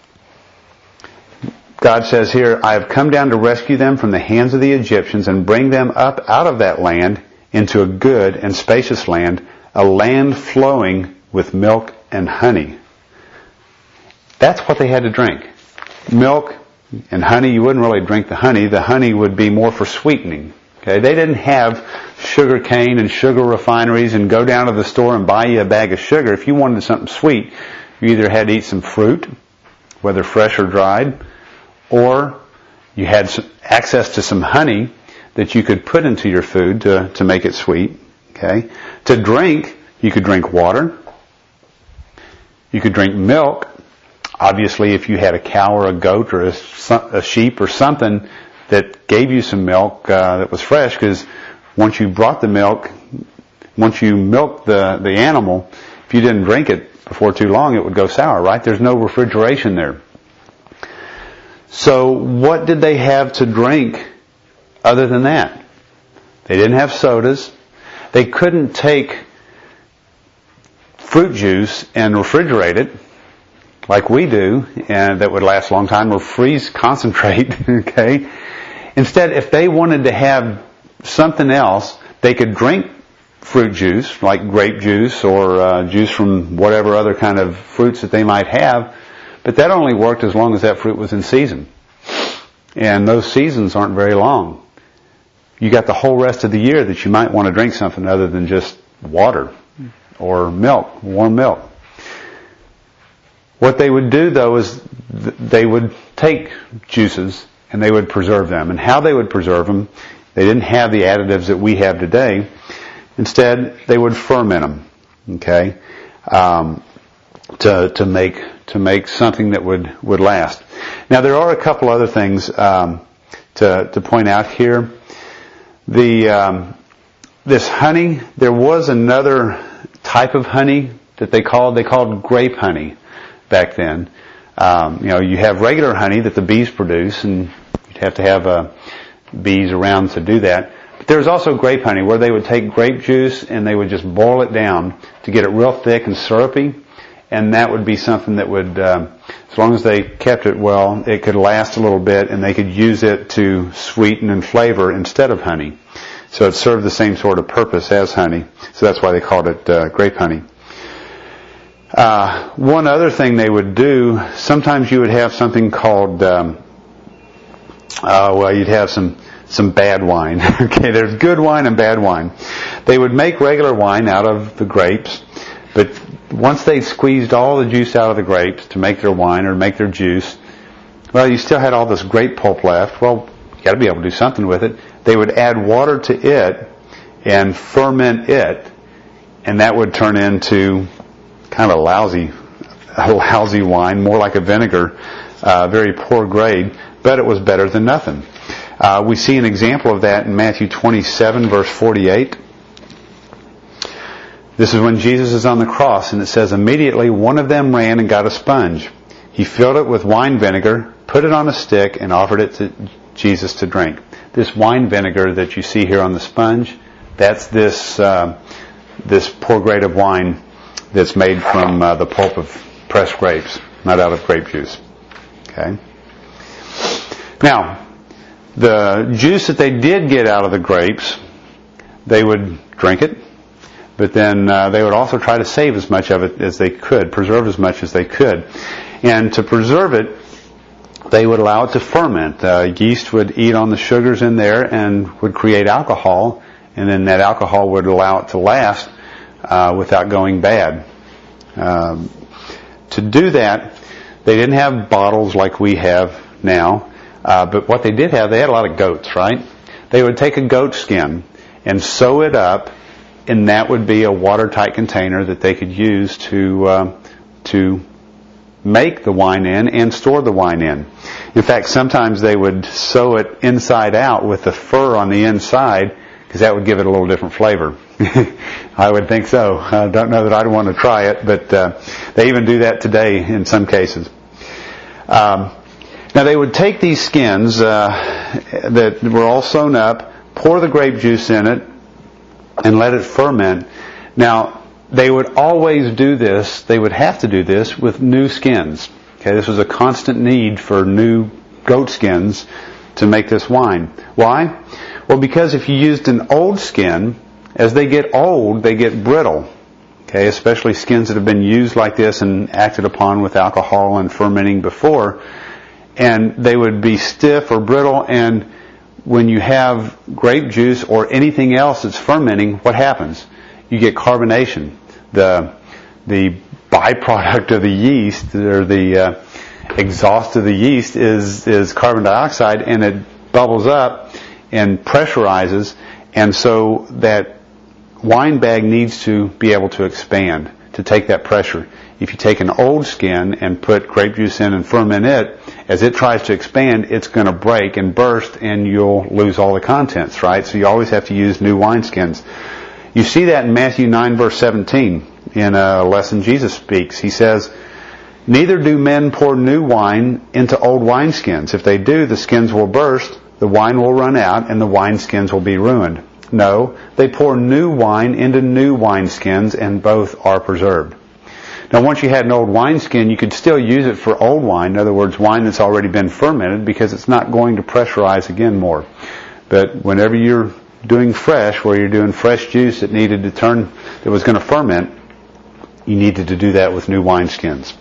God says here, I have come down to rescue them from the hands of the Egyptians and bring them up out of that land into a good and spacious land, a land flowing with milk and honey. That's what they had to drink. Milk and honey. You wouldn't really drink the honey. The honey would be more for sweetening. Okay, they didn't have sugar cane and sugar refineries and go down to the store and buy you a bag of sugar. If you wanted something sweet, you either had to eat some fruit, whether fresh or dried, or you had some access to some honey that you could put into your food to, to make it sweet. Okay, to drink, you could drink water. You could drink milk. Obviously, if you had a cow or a goat or a, a sheep or something that gave you some milk uh, that was fresh, because once you brought the milk, once you milked the, the animal, if you didn't drink it before too long, it would go sour, right? There's no refrigeration there. So what did they have to drink other than that? They didn't have sodas. They couldn't take fruit juice and refrigerate it like we do, and that would last a long time, or freeze concentrate, okay? Instead, if they wanted to have something else, they could drink fruit juice, like grape juice or uh, juice from whatever other kind of fruits that they might have, but that only worked as long as that fruit was in season. And those seasons aren't very long. You got the whole rest of the year that you might want to drink something other than just water or milk, warm milk. What they would do, though, is th- they would take juices and they would preserve them. And how they would preserve them, they didn't have the additives that we have today. Instead, they would ferment them, okay, um, to to make to make something that would, would last. Now, there are a couple other things um, to to point out here. The um, this honey, there was another type of honey that they called they called grape honey back then. Um, you know, you have regular honey that the bees produce, and you'd have to have uh, bees around to do that. But there's also grape honey, where they would take grape juice and they would just boil it down to get it real thick and syrupy, and that would be something that would, uh, as long as they kept it well, it could last a little bit, and they could use it to sweeten and flavor instead of honey. So it served the same sort of purpose as honey. So that's why they called it uh, grape honey. Uh, one other thing they would do, sometimes you would have something called, um, uh, well, you'd have some, some bad wine. Okay, there's good wine and bad wine. They would make regular wine out of the grapes, but once they squeezed all the juice out of the grapes to make their wine or make their juice, well, you still had all this grape pulp left. Well, You got to be able to do something with it. They would add water to it and ferment it, and that would turn into kind of a lousy, a lousy wine, more like a vinegar, uh, very poor grade, but it was better than nothing. Uh, we see an example of that in Matthew twenty-seven, verse forty-eight. This is when Jesus is on the cross, and it says, immediately one of them ran and got a sponge. He filled it with wine vinegar, put it on a stick, and offered it to Jesus to drink. This wine vinegar that you see here on the sponge, that's this uh, this poor grade of wine that's made from uh, the pulp of pressed grapes, not out of grape juice. Okay. Now, the juice that they did get out of the grapes, they would drink it, but then uh, they would also try to save as much of it as they could, preserve as much as they could. And to preserve it, they would allow it to ferment. Uh, yeast would eat on the sugars in there and would create alcohol, and then that alcohol would allow it to last uh, without going bad. Um, to do that, they didn't have bottles like we have now, uh, but what they did have, they had a lot of goats, right? They would take a goat skin and sew it up, and that would be a watertight container that they could use to uh, to make the wine in and store the wine in. In fact, sometimes they would sew it inside out with the fur on the inside, because that would give it a little different flavor. I would think so. I don't know that I'd want to try it, but uh, they even do that today in some cases. Um, now they would take these skins uh, that were all sewn up, pour the grape juice in it, and let it ferment. Now, they would always do this, they would have to do this with new skins. Okay, this was a constant need for new goat skins to make this wine. Why? Well, because if you used an old skin, as they get old, they get brittle. Okay, especially skins that have been used like this and acted upon with alcohol and fermenting before. And they would be stiff or brittle, and when you have grape juice or anything else that's fermenting, what happens? You get carbonation. The the byproduct of the yeast, or the uh, exhaust of the yeast, is is carbon dioxide, and it bubbles up and pressurizes, and so that wine bag needs to be able to expand to take that pressure. If you take an old skin and put grape juice in and ferment it, as it tries to expand, it's going to break and burst, and you'll lose all the contents, right? So you always have to use new wineskins. You see that in Matthew nine, verse seventeen, in a lesson Jesus speaks. He says, neither do men pour new wine into old wineskins. If they do, the skins will burst, the wine will run out, and the wineskins will be ruined. No, they pour new wine into new wineskins, and both are preserved. Now, once you had an old wineskin, you could still use it for old wine. In other words, wine that's already been fermented, because it's not going to pressurize again more. But whenever you're doing fresh, where you're doing fresh juice that needed to turn, that was going to ferment, you needed to do that with new wineskins.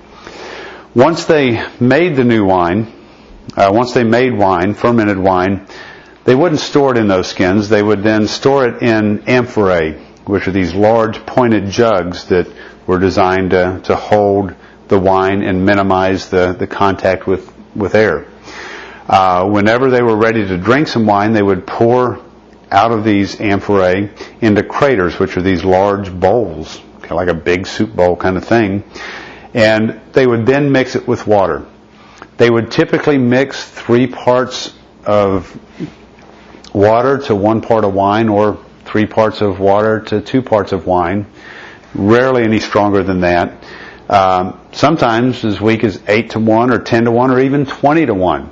Once they made the new wine, uh, once they made wine, fermented wine, they wouldn't store it in those skins. They would then store it in amphorae, which are these large pointed jugs that were designed to, to hold the wine and minimize the, the contact with, with air. Uh, whenever they were ready to drink some wine, they would pour out of these amphorae into craters, which are these large bowls, kind of like a big soup bowl kind of thing. And they would then mix it with water. They would typically mix three parts of water to one part of wine, or three parts of water to two parts of wine. Rarely any stronger than that. Um, sometimes as weak as eight to one, or ten to one, or even twenty to one.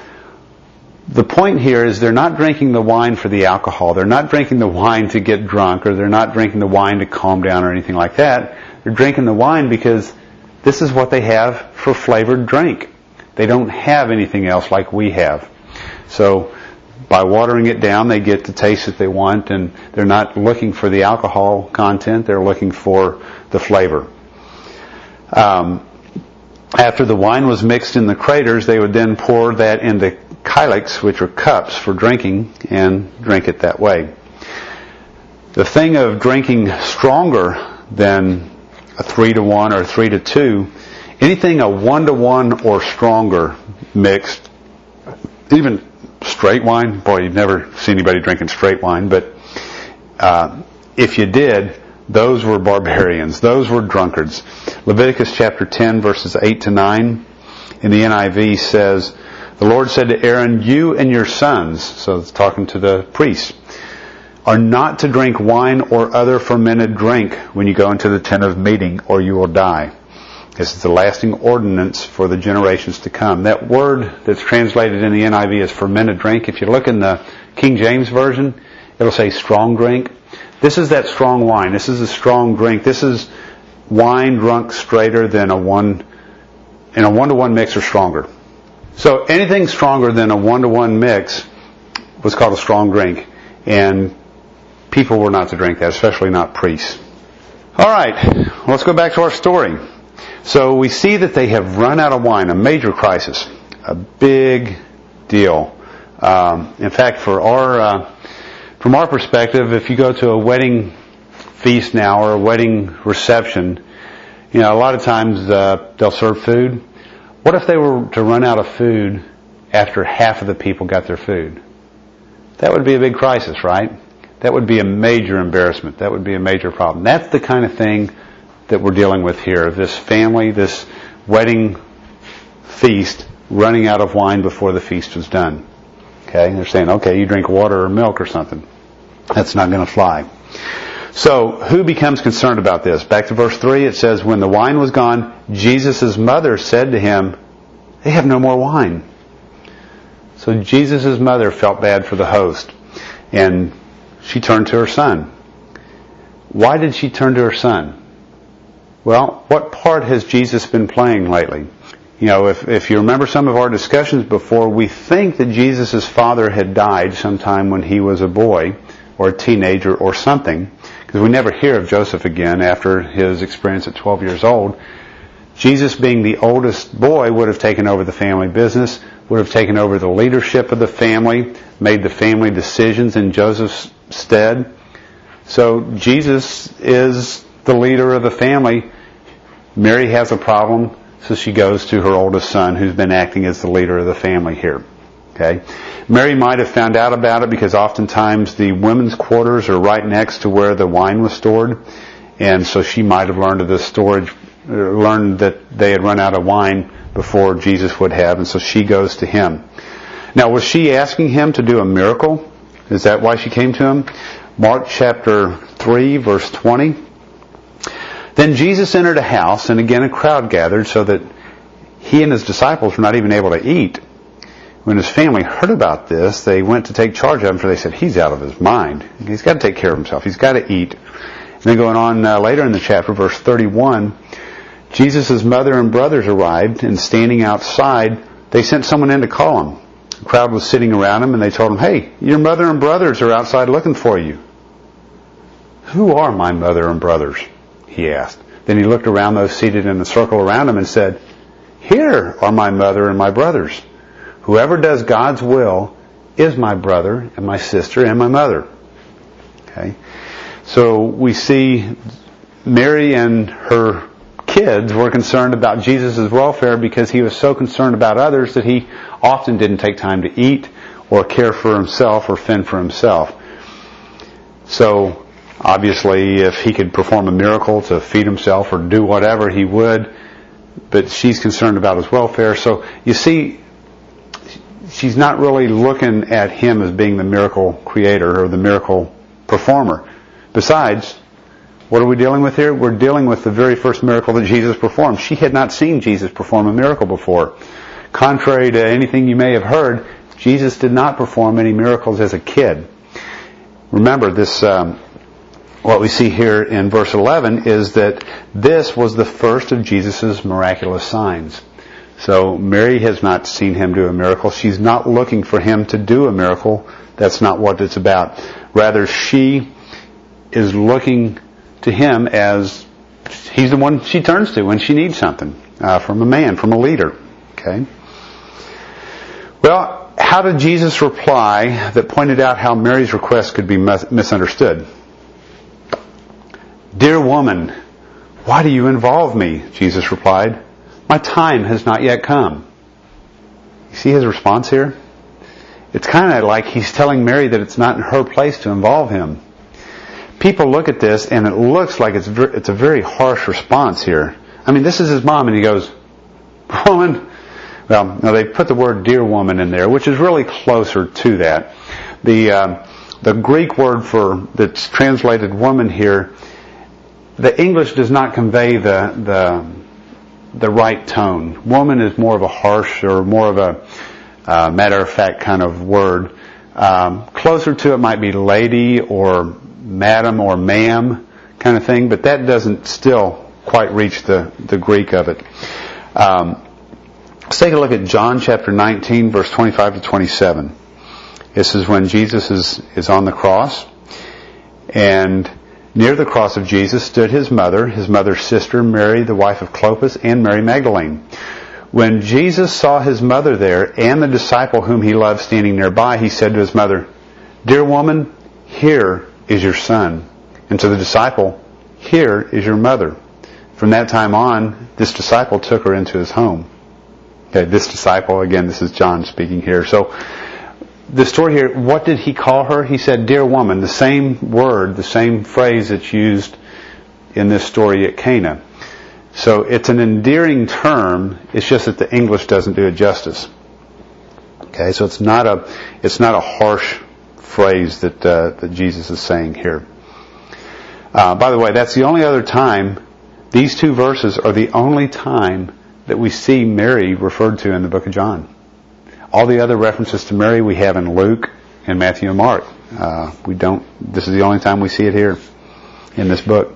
The point here is they're not drinking the wine for the alcohol. They're not drinking the wine to get drunk, or they're not drinking the wine to calm down or anything like that. They're drinking the wine because this is what they have for flavored drink. They don't have anything else like we have. So by watering it down, they get the taste that they want, and they're not looking for the alcohol content. They're looking for the flavor. Um, after the wine was mixed in the craters, they would then pour that into kyliks, which are cups for drinking, and drink it that way. The thing of drinking stronger than a three to one or three to two, anything a one to one or stronger mixed, even straight wine. Boy, you'd never see anybody drinking straight wine, but uh, if you did, those were barbarians. Those were drunkards. Leviticus chapter ten, verses eight to nine in the N I V says, "The Lord said to Aaron, you and your sons," so it's talking to the priests, "are not to drink wine or other fermented drink when you go into the tent of meeting, or you will die. This is the lasting ordinance for the generations to come." That word that's translated in the N I V as fermented drink, if you look in the King James Version, it'll say strong drink. This is that strong wine. This is a strong drink. This is wine drunk straighter than a one, in a one-to-one mix or stronger. So anything stronger than a one-to-one mix was called a strong drink. And people were not to drink that, especially not priests. All right, let's go back to our story. So we see that they have run out of wine, a major crisis, a big deal. Um, in fact, for our, uh, from our perspective, if you go to a wedding feast now or a wedding reception, you know, a lot of times uh, they'll serve food. What if they were to run out of food after half of the people got their food? That would be a big crisis, right? That would be a major embarrassment. That would be a major problem. That's the kind of thing that we're dealing with here. This family, this wedding feast, running out of wine before the feast was done. Okay? They're saying, okay, you drink water or milk or something. That's not going to fly. So, who becomes concerned about this? Back to verse three, it says, when the wine was gone, Jesus' mother said to him, they have no more wine. So Jesus' mother felt bad for the host. And she turned to her son. Why did she turn to her son? Well, what part has Jesus been playing lately? You know, if, if you remember some of our discussions before, we think that Jesus' father had died sometime when he was a boy or a teenager or something, because we never hear of Joseph again after his experience at twelve years old. Jesus, being the oldest boy, would have taken over the family business, would have taken over the leadership of the family, made the family decisions in Joseph's stead. So Jesus is the leader of the family. Mary has a problem, so she goes to her oldest son, who's been acting as the leader of the family here. Okay, Mary might have found out about it because oftentimes the women's quarters are right next to where the wine was stored, and so she might have learned of this storage, learned that they had run out of wine before Jesus would have, and so she goes to him. Now, was she asking him to do a miracle? Is that why she came to him? Mark chapter three, verse twenty. Then Jesus entered a house, and again a crowd gathered, so that he and his disciples were not even able to eat. When his family heard about this, they went to take charge of him, for they said, he's out of his mind. He's got to take care of himself. He's got to eat. And then going on uh, later in the chapter, verse thirty-one, Jesus' mother and brothers arrived, and standing outside, they sent someone in to call him. The crowd was sitting around him, and they told him, hey, your mother and brothers are outside looking for you. Who are my mother and brothers? He asked. Then he looked around those seated in a circle around him and said, here are my mother and my brothers. Whoever does God's will is my brother and my sister and my mother. Okay? So we see Mary and her kids were concerned about Jesus' welfare because he was so concerned about others that he often didn't take time to eat or care for himself or fend for himself. So obviously if he could perform a miracle to feed himself or do whatever, he would, but she's concerned about his welfare. So you see, she's not really looking at him as being the miracle creator or the miracle performer. Besides, what are we dealing with here? We're dealing with the very first miracle that Jesus performed. She had not seen Jesus perform a miracle before. Contrary to anything you may have heard, Jesus did not perform any miracles as a kid. Remember, this, um, what we see here in verse eleven is that this was the first of Jesus' miraculous signs. So Mary has not seen him do a miracle. She's not looking for him to do a miracle. That's not what it's about. Rather, she is looking to him as he's the one she turns to when she needs something uh, from a man, from a leader. Okay. Well, how did Jesus reply that pointed out how Mary's request could be mis- misunderstood? Dear woman, why do you involve me? Jesus replied. My time has not yet come. You see his response here? it's kind of like he's telling Mary that it's not in her place to involve him. People look at this and it looks like it's ver- it's a very harsh response here. I mean, this is his mom and he goes, woman. Well, no, they put the word dear woman in there, which is really closer to that. The uh, the Greek word for that's translated woman here, the English does not convey the the the right tone. Woman is more of a harsh or more of a uh, matter of fact kind of word. Um, closer to it might be lady or madam or ma'am kind of thing, but that doesn't still quite reach the, the Greek of it. Um, let's take a look at John chapter nineteen, verse twenty-five to twenty-seven. This is when Jesus is, is on the cross, and near the cross of Jesus stood his mother, his mother's sister, Mary, the wife of Clopas, and Mary Magdalene. When Jesus saw his mother there and the disciple whom he loved standing nearby, he said to his mother, "Dear woman, here is your son." And to the disciple, "Here is your mother." From that time on, this disciple took her into his home. Okay, this disciple, again, this is John speaking here. So, the story here, what did he call her? He said, "Dear woman," the same word, the same phrase that's used in this story at Cana. So it's an endearing term, it's just that the English doesn't do it justice. Okay, so it's not a, it's not a harsh phrase that, uh, that Jesus is saying here. Uh, by the way, that's the only other time, these two verses are the only time that we see Mary referred to in the book of John. All the other references to Mary we have in Luke and Matthew and Mark. Uh, we don't, this is the only time we see it here in this book.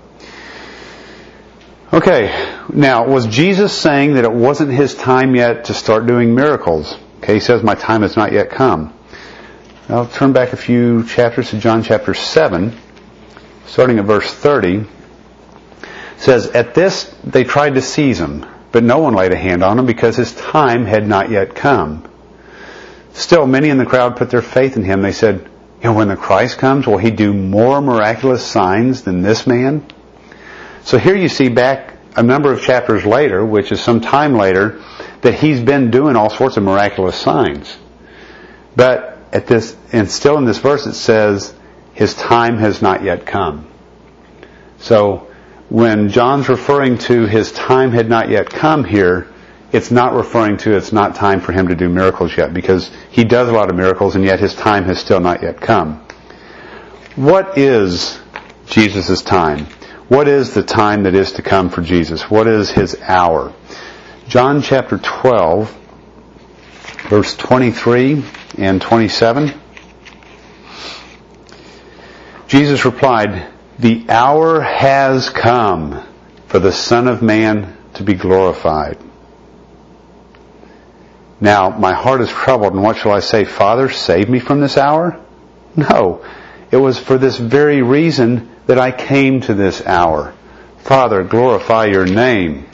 Okay, now, was Jesus saying that it wasn't his time yet to start doing miracles? Okay, he says, "My time has not yet come." I'll turn back a few chapters to John chapter seven, starting at verse thirty. It says, "At this they tried to seize him, but no one laid a hand on him because his time had not yet come. Still, many in the crowd put their faith in him. They said, you know, when the Christ comes, will he do more miraculous signs than this man?" So here you see back a number of chapters later, which is some time later, that he's been doing all sorts of miraculous signs. But at this, and still in this verse it says, his time has not yet come. So when John's referring to his time had not yet come here, it's not referring to it's not time for him to do miracles yet, because he does a lot of miracles and yet his time has still not yet come. What is Jesus' time? What is the time that is to come for Jesus? What is his hour? John chapter twelve, verse twenty-three and twenty-seven. Jesus replied, "The hour has come for the Son of Man to be glorified. Now my heart is troubled, and what shall I say? Father, save me from this hour? No, it was for this very reason that I came to this hour. Father, glorify your name."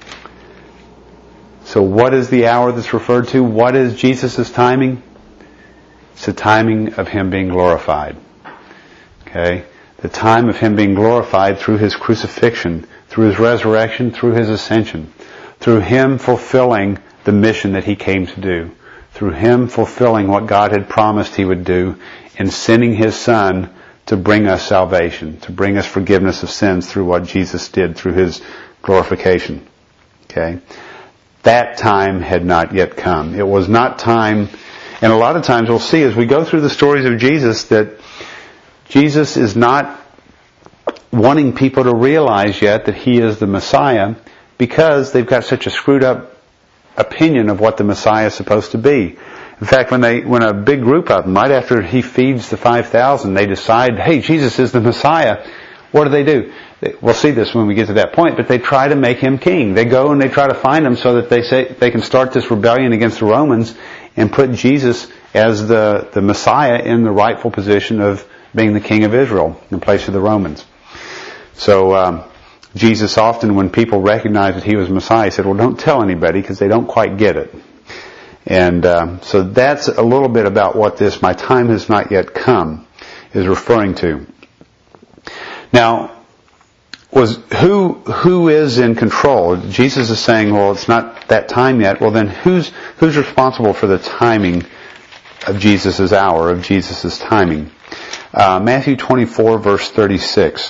So what is the hour that's referred to? What is Jesus' timing? It's the timing of him being glorified. Okay? The time of him being glorified through his crucifixion, through his resurrection, through his ascension, through him fulfilling the mission that he came to do, through him fulfilling what God had promised he would do in sending his Son to bring us salvation, to bring us forgiveness of sins through what Jesus did through his glorification. Okay? That time had not yet come. It was not time, and a lot of times we'll see as we go through the stories of Jesus that Jesus is not wanting people to realize yet that he is the Messiah, because they've got such a screwed up opinion of what the Messiah is supposed to be. In fact, when they, when a big group of them, right after he feeds the five thousand, they decide, hey, Jesus is the Messiah, what do they do? We'll see this when we get to that point, but they try to make him king. They go and they try to find him so that they say they can start this rebellion against the Romans and put Jesus as the, the Messiah in the rightful position of being the king of Israel in place of the Romans. So, um, Jesus often, when people recognized that he was Messiah, he said, well, don't tell anybody because they don't quite get it. And um, so that's a little bit about what this, my time has not yet come, is referring to. Now, was who who is in control? Jesus is saying, well, it's not that time yet. Well, then who's who's responsible for the timing of Jesus' hour, of Jesus' timing. Uh, Matthew twenty-four, verse thirty-six.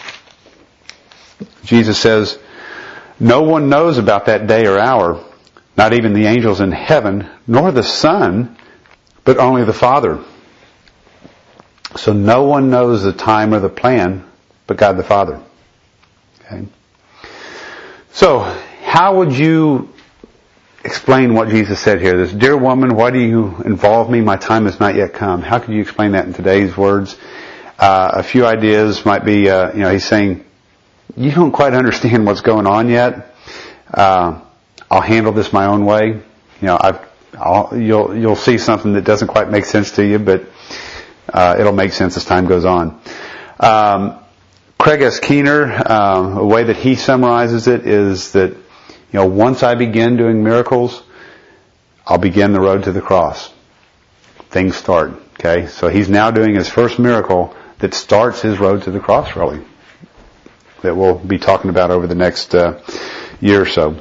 Jesus says, "No one knows about that day or hour, not even the angels in heaven, nor the Son, but only the Father." So no one knows the time or the plan but God the Father. Okay. So, how would you explain what Jesus said here? This, "Dear woman, why do you involve me? My time has not yet come." How could you explain that in today's words? Uh, a few ideas might be, uh, you know, he's saying, you don't quite understand what's going on yet. Uh, I'll handle this my own way. You know, I've, I'll, you'll, you'll see something that doesn't quite make sense to you, but, uh, it'll make sense as time goes on. Um, Craig S. Keener, um, a way that he summarizes it is that, you know, once I begin doing miracles, I'll begin the road to the cross. Things start. Okay, so he's now doing his first miracle that starts his road to the cross, really, that we'll be talking about over the next uh, year or so.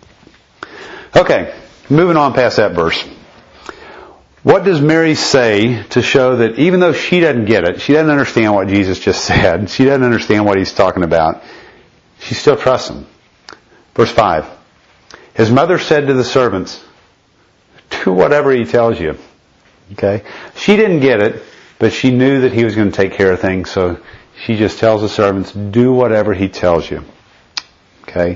Okay, moving on past that verse. What does Mary say to show that even though she doesn't get it, she doesn't understand what Jesus just said, she doesn't understand what he's talking about, she still trusts him? Verse five. His mother said to the servants, "Do whatever he tells you." Okay? She didn't get it, but she knew that he was going to take care of things, so she just tells the servants, "Do whatever he tells you." Okay?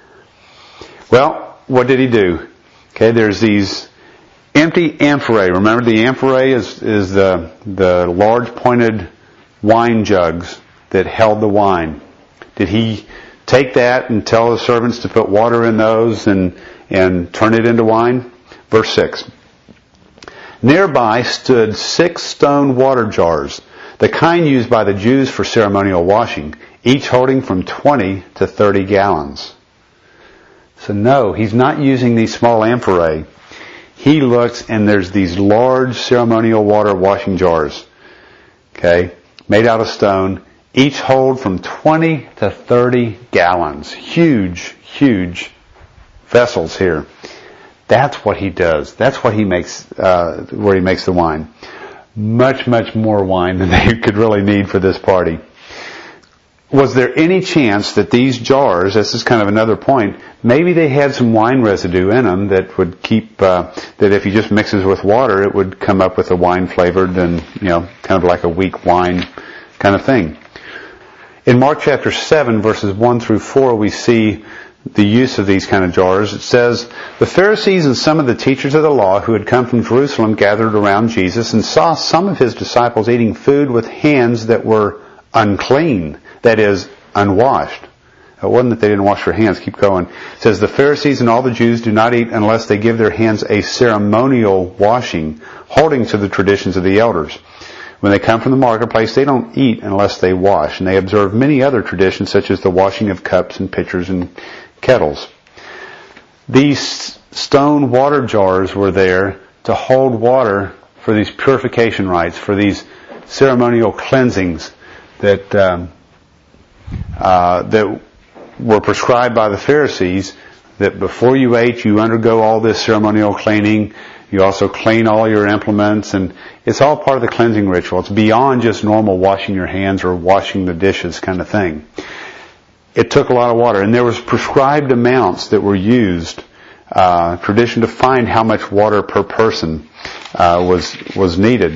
Well, what did he do? Okay, there's these empty amphorae. Remember, the amphorae is, is the, the large pointed wine jugs that held the wine. Did he take that and tell the servants to put water in those and, and turn it into wine? Verse six. Nearby stood six stone water jars, the kind used by the Jews for ceremonial washing, each holding from twenty to thirty gallons. So no, he's not using these small amphorae. He looks and there's these large ceremonial water washing jars, okay, made out of stone, each hold from twenty to thirty gallons. Huge, huge vessels here. That's what he does. That's what he makes, uh, where he makes the wine. Much, much more wine than they could really need for this party. Was there any chance that these jars, this is kind of another point, maybe they had some wine residue in them that would keep, uh, that if you just mixes with water, it would come up with a wine flavored and, you know, kind of like a weak wine kind of thing. In Mark chapter seven, verses one through four, we see the use of these kind of jars. It says, "The Pharisees and some of the teachers of the law who had come from Jerusalem gathered around Jesus and saw some of his disciples eating food with hands that were unclean, that is, unwashed." It wasn't that they didn't wash their hands. Keep going. It says, "The Pharisees and all the Jews do not eat unless they give their hands a ceremonial washing, holding to the traditions of the elders. When they come from the marketplace, they don't eat unless they wash, and they observe many other traditions such as the washing of cups and pitchers and kettles." These stone water jars were there to hold water for these purification rites, for these ceremonial cleansings that um, uh, that were prescribed by the Pharisees. That before you ate, you undergo all this ceremonial cleaning. You also clean all your implements, and it's all part of the cleansing ritual. It's beyond just normal washing your hands or washing the dishes kind of thing. It took a lot of water, and there was prescribed amounts that were used. Uh, tradition defined how much water per person uh, was was needed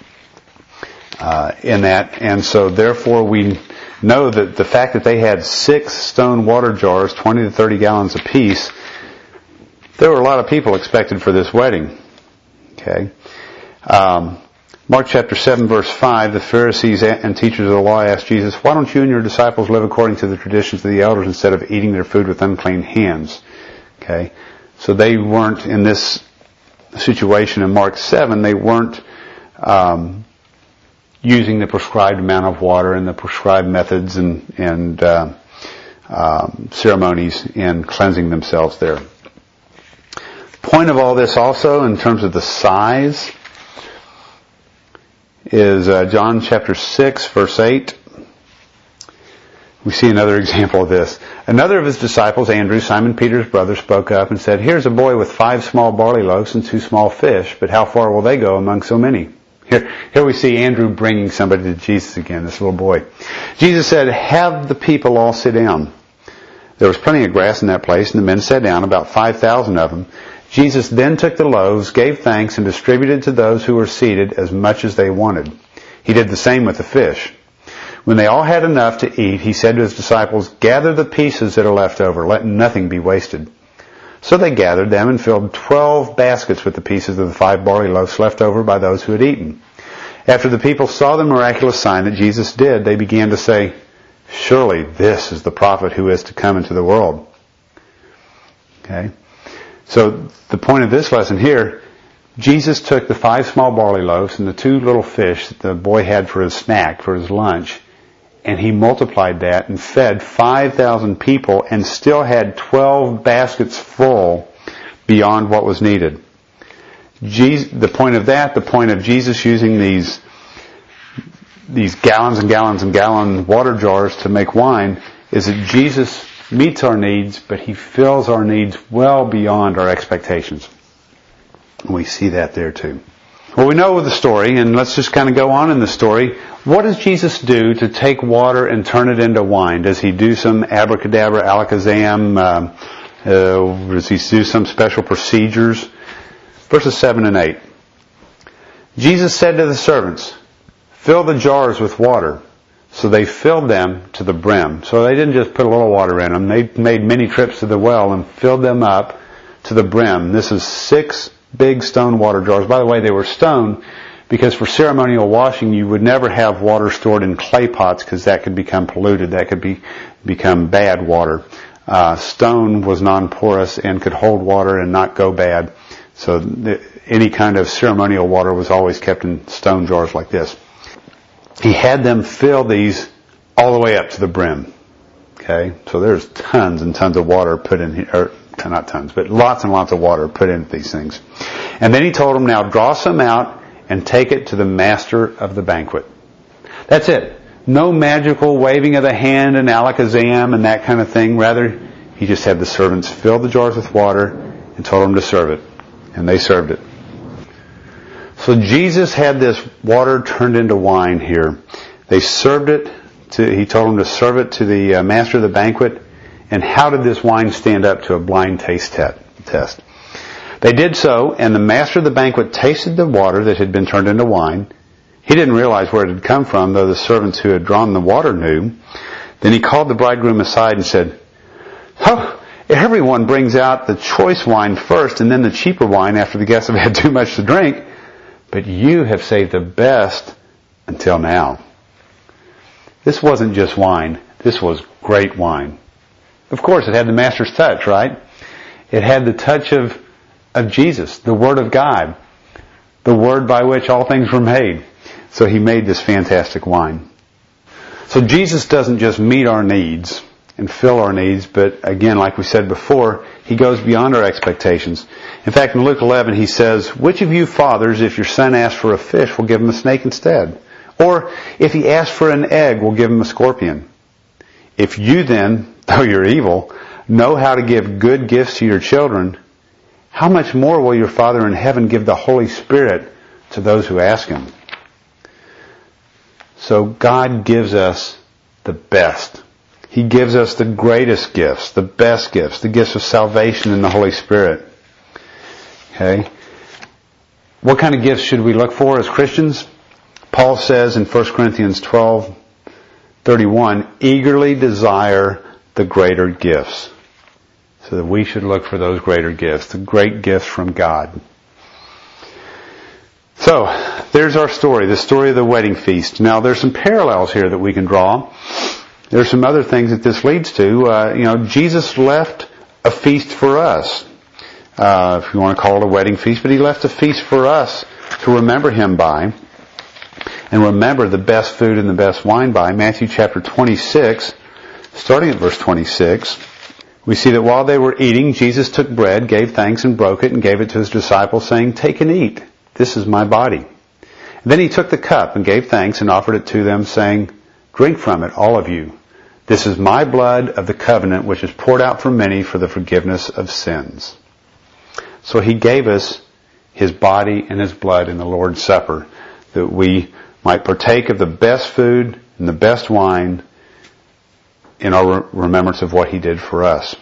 uh, in that, and so therefore we know that the fact that they had six stone water jars, twenty to thirty gallons apiece, there were a lot of people expected for this wedding. Okay. Um, Mark chapter seven, verse five, the Pharisees and teachers of the law asked Jesus, "Why don't you and your disciples live according to the traditions of the elders instead of eating their food with unclean hands?" Okay. So they weren't in this situation in Mark seven, they weren't um, using the prescribed amount of water and the prescribed methods and, and uh, um, ceremonies in cleansing themselves there. Point of all this also, in terms of the size, is uh, John chapter six, verse eight. We see another example of this. Another of his disciples, Andrew, Simon Peter's brother, spoke up and said, "Here's a boy with five small barley loaves and two small fish, but how far will they go among so many?" Here, here we see Andrew bringing somebody to Jesus again, this little boy. Jesus said, "Have the people all sit down." There was plenty of grass in that place, and the men sat down, about five thousand of them. Jesus then took the loaves, gave thanks, and distributed to those who were seated as much as they wanted. He did the same with the fish. When they all had enough to eat, he said to his disciples, "Gather the pieces that are left over. Let nothing be wasted." So they gathered them and filled twelve baskets with the pieces of the five barley loaves left over by those who had eaten. After the people saw the miraculous sign that Jesus did, they began to say, "Surely this is the prophet who is to come into the world." Okay? So the point of this lesson here, Jesus took the five small barley loaves and the two little fish that the boy had for his snack, for his lunch, and he multiplied that and fed five thousand people and still had twelve baskets full beyond what was needed. Jesus, the point of that, the point of Jesus using these these gallons and gallons and gallon water jars to make wine is that Jesus meets our needs, but He fills our needs well beyond our expectations. We see that there too. Well, we know the story, and let's just kind of go on in the story. What does Jesus do to take water and turn it into wine? Does He do some abracadabra, alakazam? Um, uh, does He do some special procedures? Verses seven and eight. Jesus said to the servants, "Fill the jars with water." So they filled them to the brim. So they didn't just put a little water in them. They made many trips to the well and filled them up to the brim. This is six big stone water jars. By the way, they were stone because for ceremonial washing you would never have water stored in clay pots because that could become polluted. That could be become bad water. Uh, stone was non-porous and could hold water and not go bad. So the, any kind of ceremonial water was always kept in stone jars like this. He had them fill these all the way up to the brim. Okay, so there's tons and tons of water put in here. Or, not tons, but lots and lots of water put into these things. And then he told them, "Now draw some out and take it to the master of the banquet." That's it. No magical waving of the hand and alakazam and that kind of thing. Rather, he just had the servants fill the jars with water and told them to serve it. And they served it. So Jesus had this water turned into wine here. They served it to, he told them to serve it to the uh, master of the banquet. And how did this wine stand up to a blind taste te- test? They did so, and the master of the banquet tasted the water that had been turned into wine. He didn't realize where it had come from, though the servants who had drawn the water knew. Then he called the bridegroom aside and said, "Oh, everyone brings out the choice wine first and then the cheaper wine after the guests have had too much to drink. But you have saved the best until now." This wasn't just wine. This was great wine. Of course, it had the Master's touch, right? It had the touch of, of Jesus, the Word of God, the Word by which all things were made. So He made this fantastic wine. So Jesus doesn't just meet our needs and fill our needs, but again, like we said before, He goes beyond our expectations. In fact, in Luke eleven, He says, "Which of you fathers, if your son asks for a fish, will give him a snake instead? Or if he asks for an egg, will give him a scorpion? If you then, though you're evil, know how to give good gifts to your children, how much more will your Father in heaven give the Holy Spirit to those who ask Him?" So God gives us the best. He gives us the greatest gifts, the best gifts, the gifts of salvation in the Holy Spirit. Okay? What kind of gifts should we look for as Christians? Paul says in First Corinthians twelve thirty-one, "Eagerly desire the greater gifts." So that we should look for those greater gifts, the great gifts from God. So, there's our story, the story of the wedding feast. Now, there's some parallels here that we can draw. There's some other things that this leads to. Uh, you know, Jesus left a feast for us. Uh, if you want to call it a wedding feast, but He left a feast for us to remember Him by. And remember the best food and the best wine by. Matthew chapter twenty-six, starting at verse twenty-six, we see that while they were eating, Jesus took bread, gave thanks and broke it and gave it to His disciples, saying, "Take and eat. This is my body." And then He took the cup and gave thanks and offered it to them, saying, "Drink from it, all of you. This is my blood of the covenant, which is poured out for many for the forgiveness of sins. So he gave us his body and his blood in the Lord's Supper, that we might partake of the best food and the best wine in our remembrance of what he did for us.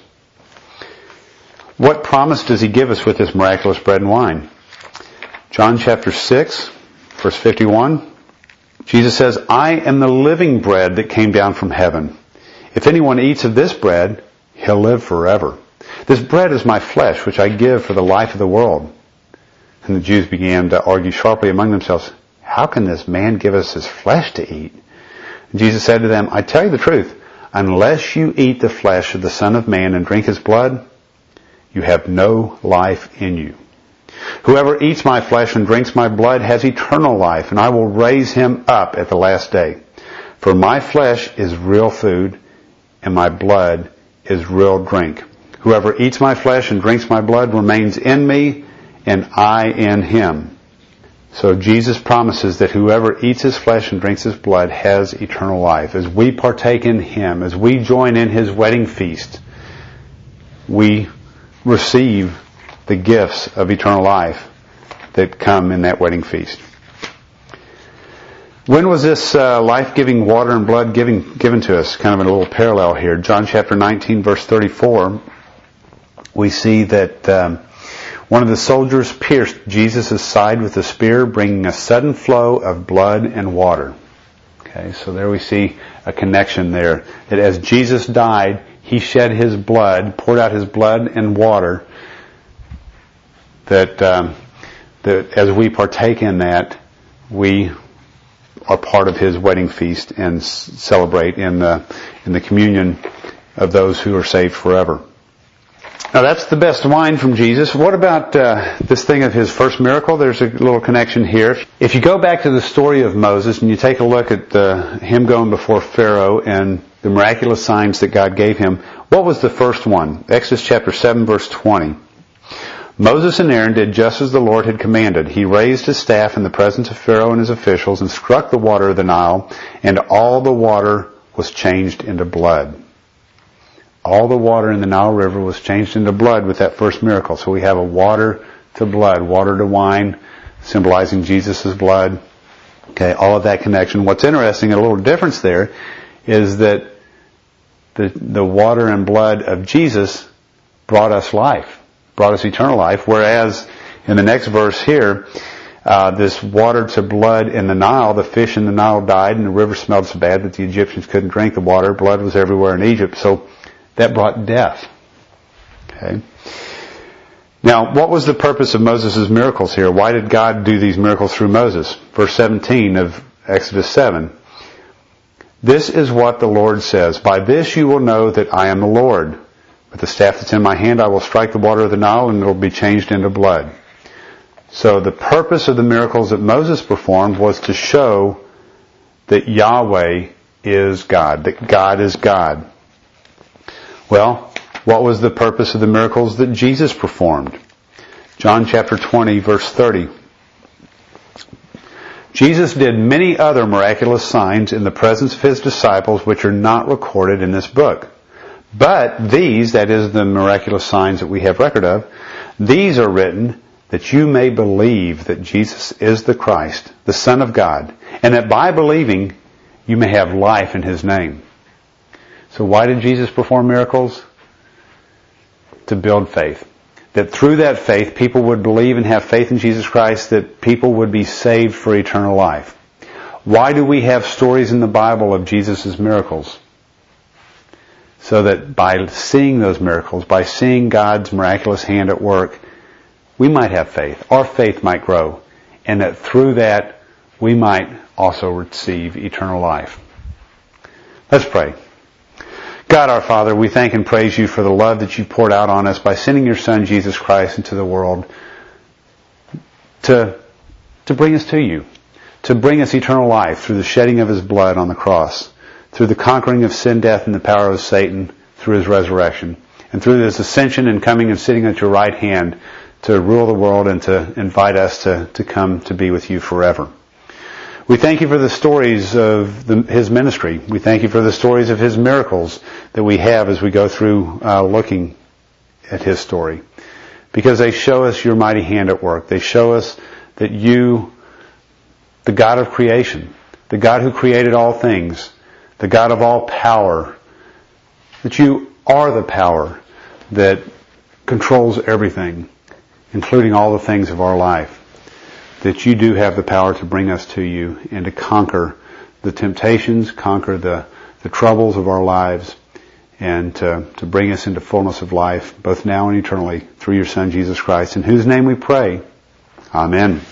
What promise does he give us with this miraculous bread and wine? John chapter six, verse fifty-one, Jesus says, I am the living bread that came down from heaven. If anyone eats of this bread, he'll live forever. This bread is my flesh, which I give for the life of the world. And the Jews began to argue sharply among themselves, how can this man give us his flesh to eat? And Jesus said to them, I tell you the truth, unless you eat the flesh of the Son of Man and drink his blood, you have no life in you. Whoever eats my flesh and drinks my blood has eternal life, and I will raise him up at the last day. For my flesh is real food, and my blood is real drink. Whoever eats my flesh and drinks my blood remains in me, and I in him. So Jesus promises that whoever eats his flesh and drinks his blood has eternal life. As we partake in him, as we join in his wedding feast, we receive the gifts of eternal life that come in that wedding feast. When was this uh, life-giving water and blood giving, given to us? Kind of a little parallel here. John chapter nineteen, verse thirty-four, we see that um, one of the soldiers pierced Jesus' side with a spear, bringing a sudden flow of blood and water. Okay, so there we see a connection there. That as Jesus died, he shed his blood, poured out his blood and water, that, um, that as we partake in that, we are part of his wedding feast and celebrate in the, in the communion of those who are saved forever. Now that's the best wine from Jesus. What about uh, this thing of his first miracle? There's a little connection here. If you go back to the story of Moses and you take a look at uh, him going before Pharaoh and the miraculous signs that God gave him, what was the first one? Exodus chapter seven, verse twenty. Moses and Aaron did just as the Lord had commanded. He raised his staff in the presence of Pharaoh and his officials and struck the water of the Nile, and all the water was changed into blood. All the water in the Nile River was changed into blood with that first miracle. So we have a water to blood, water to wine, symbolizing Jesus' blood. Okay, all of that connection. What's interesting, a little difference there, is that the, the water and blood of Jesus brought us life, brought us eternal life, whereas in the next verse here, uh, this water to blood in the Nile, the fish in the Nile died and the river smelled so bad that the Egyptians couldn't drink the water. Blood was everywhere in Egypt. So that brought death. Okay. Now, what was the purpose of Moses' miracles here? Why did God do these miracles through Moses? Verse seventeen of Exodus seven. This is what the Lord says. By this you will know that I am the Lord. With the staff that's in my hand, I will strike the water of the Nile and it will be changed into blood. So the purpose of the miracles that Moses performed was to show that Yahweh is God, that God is God. Well, what was the purpose of the miracles that Jesus performed? John chapter twenty, verse thirty. Jesus did many other miraculous signs in the presence of his disciples which are not recorded in this book. But these, that is the miraculous signs that we have record of, these are written that you may believe that Jesus is the Christ, the Son of God, and that by believing you may have life in his name. So why did Jesus perform miracles? To build faith. That through that faith, people would believe and have faith in Jesus Christ, that people would be saved for eternal life. Why do we have stories in the Bible of Jesus' miracles? So that by seeing those miracles, by seeing God's miraculous hand at work, we might have faith. Our faith might grow. And that through that, we might also receive eternal life. Let's pray. God our Father, we thank and praise you for the love that you poured out on us by sending your Son Jesus Christ into the world to, to bring us to you, to bring us eternal life through the shedding of his blood on the cross, through the conquering of sin, death, and the power of Satan, through his resurrection, and through his ascension and coming and sitting at your right hand to rule the world and to invite us to, to come to be with you forever. We thank you for the stories of the, His ministry. We thank you for the stories of His miracles that we have as we go through uh, looking at His story. Because they show us your mighty hand at work. They show us that you, the God of creation, the God who created all things, the God of all power, that you are the power that controls everything, including all the things of our life. That you do have the power to bring us to you and to conquer the temptations, conquer the, the troubles of our lives, and to, to bring us into fullness of life, both now and eternally, through your Son, Jesus Christ, in whose name we pray. Amen.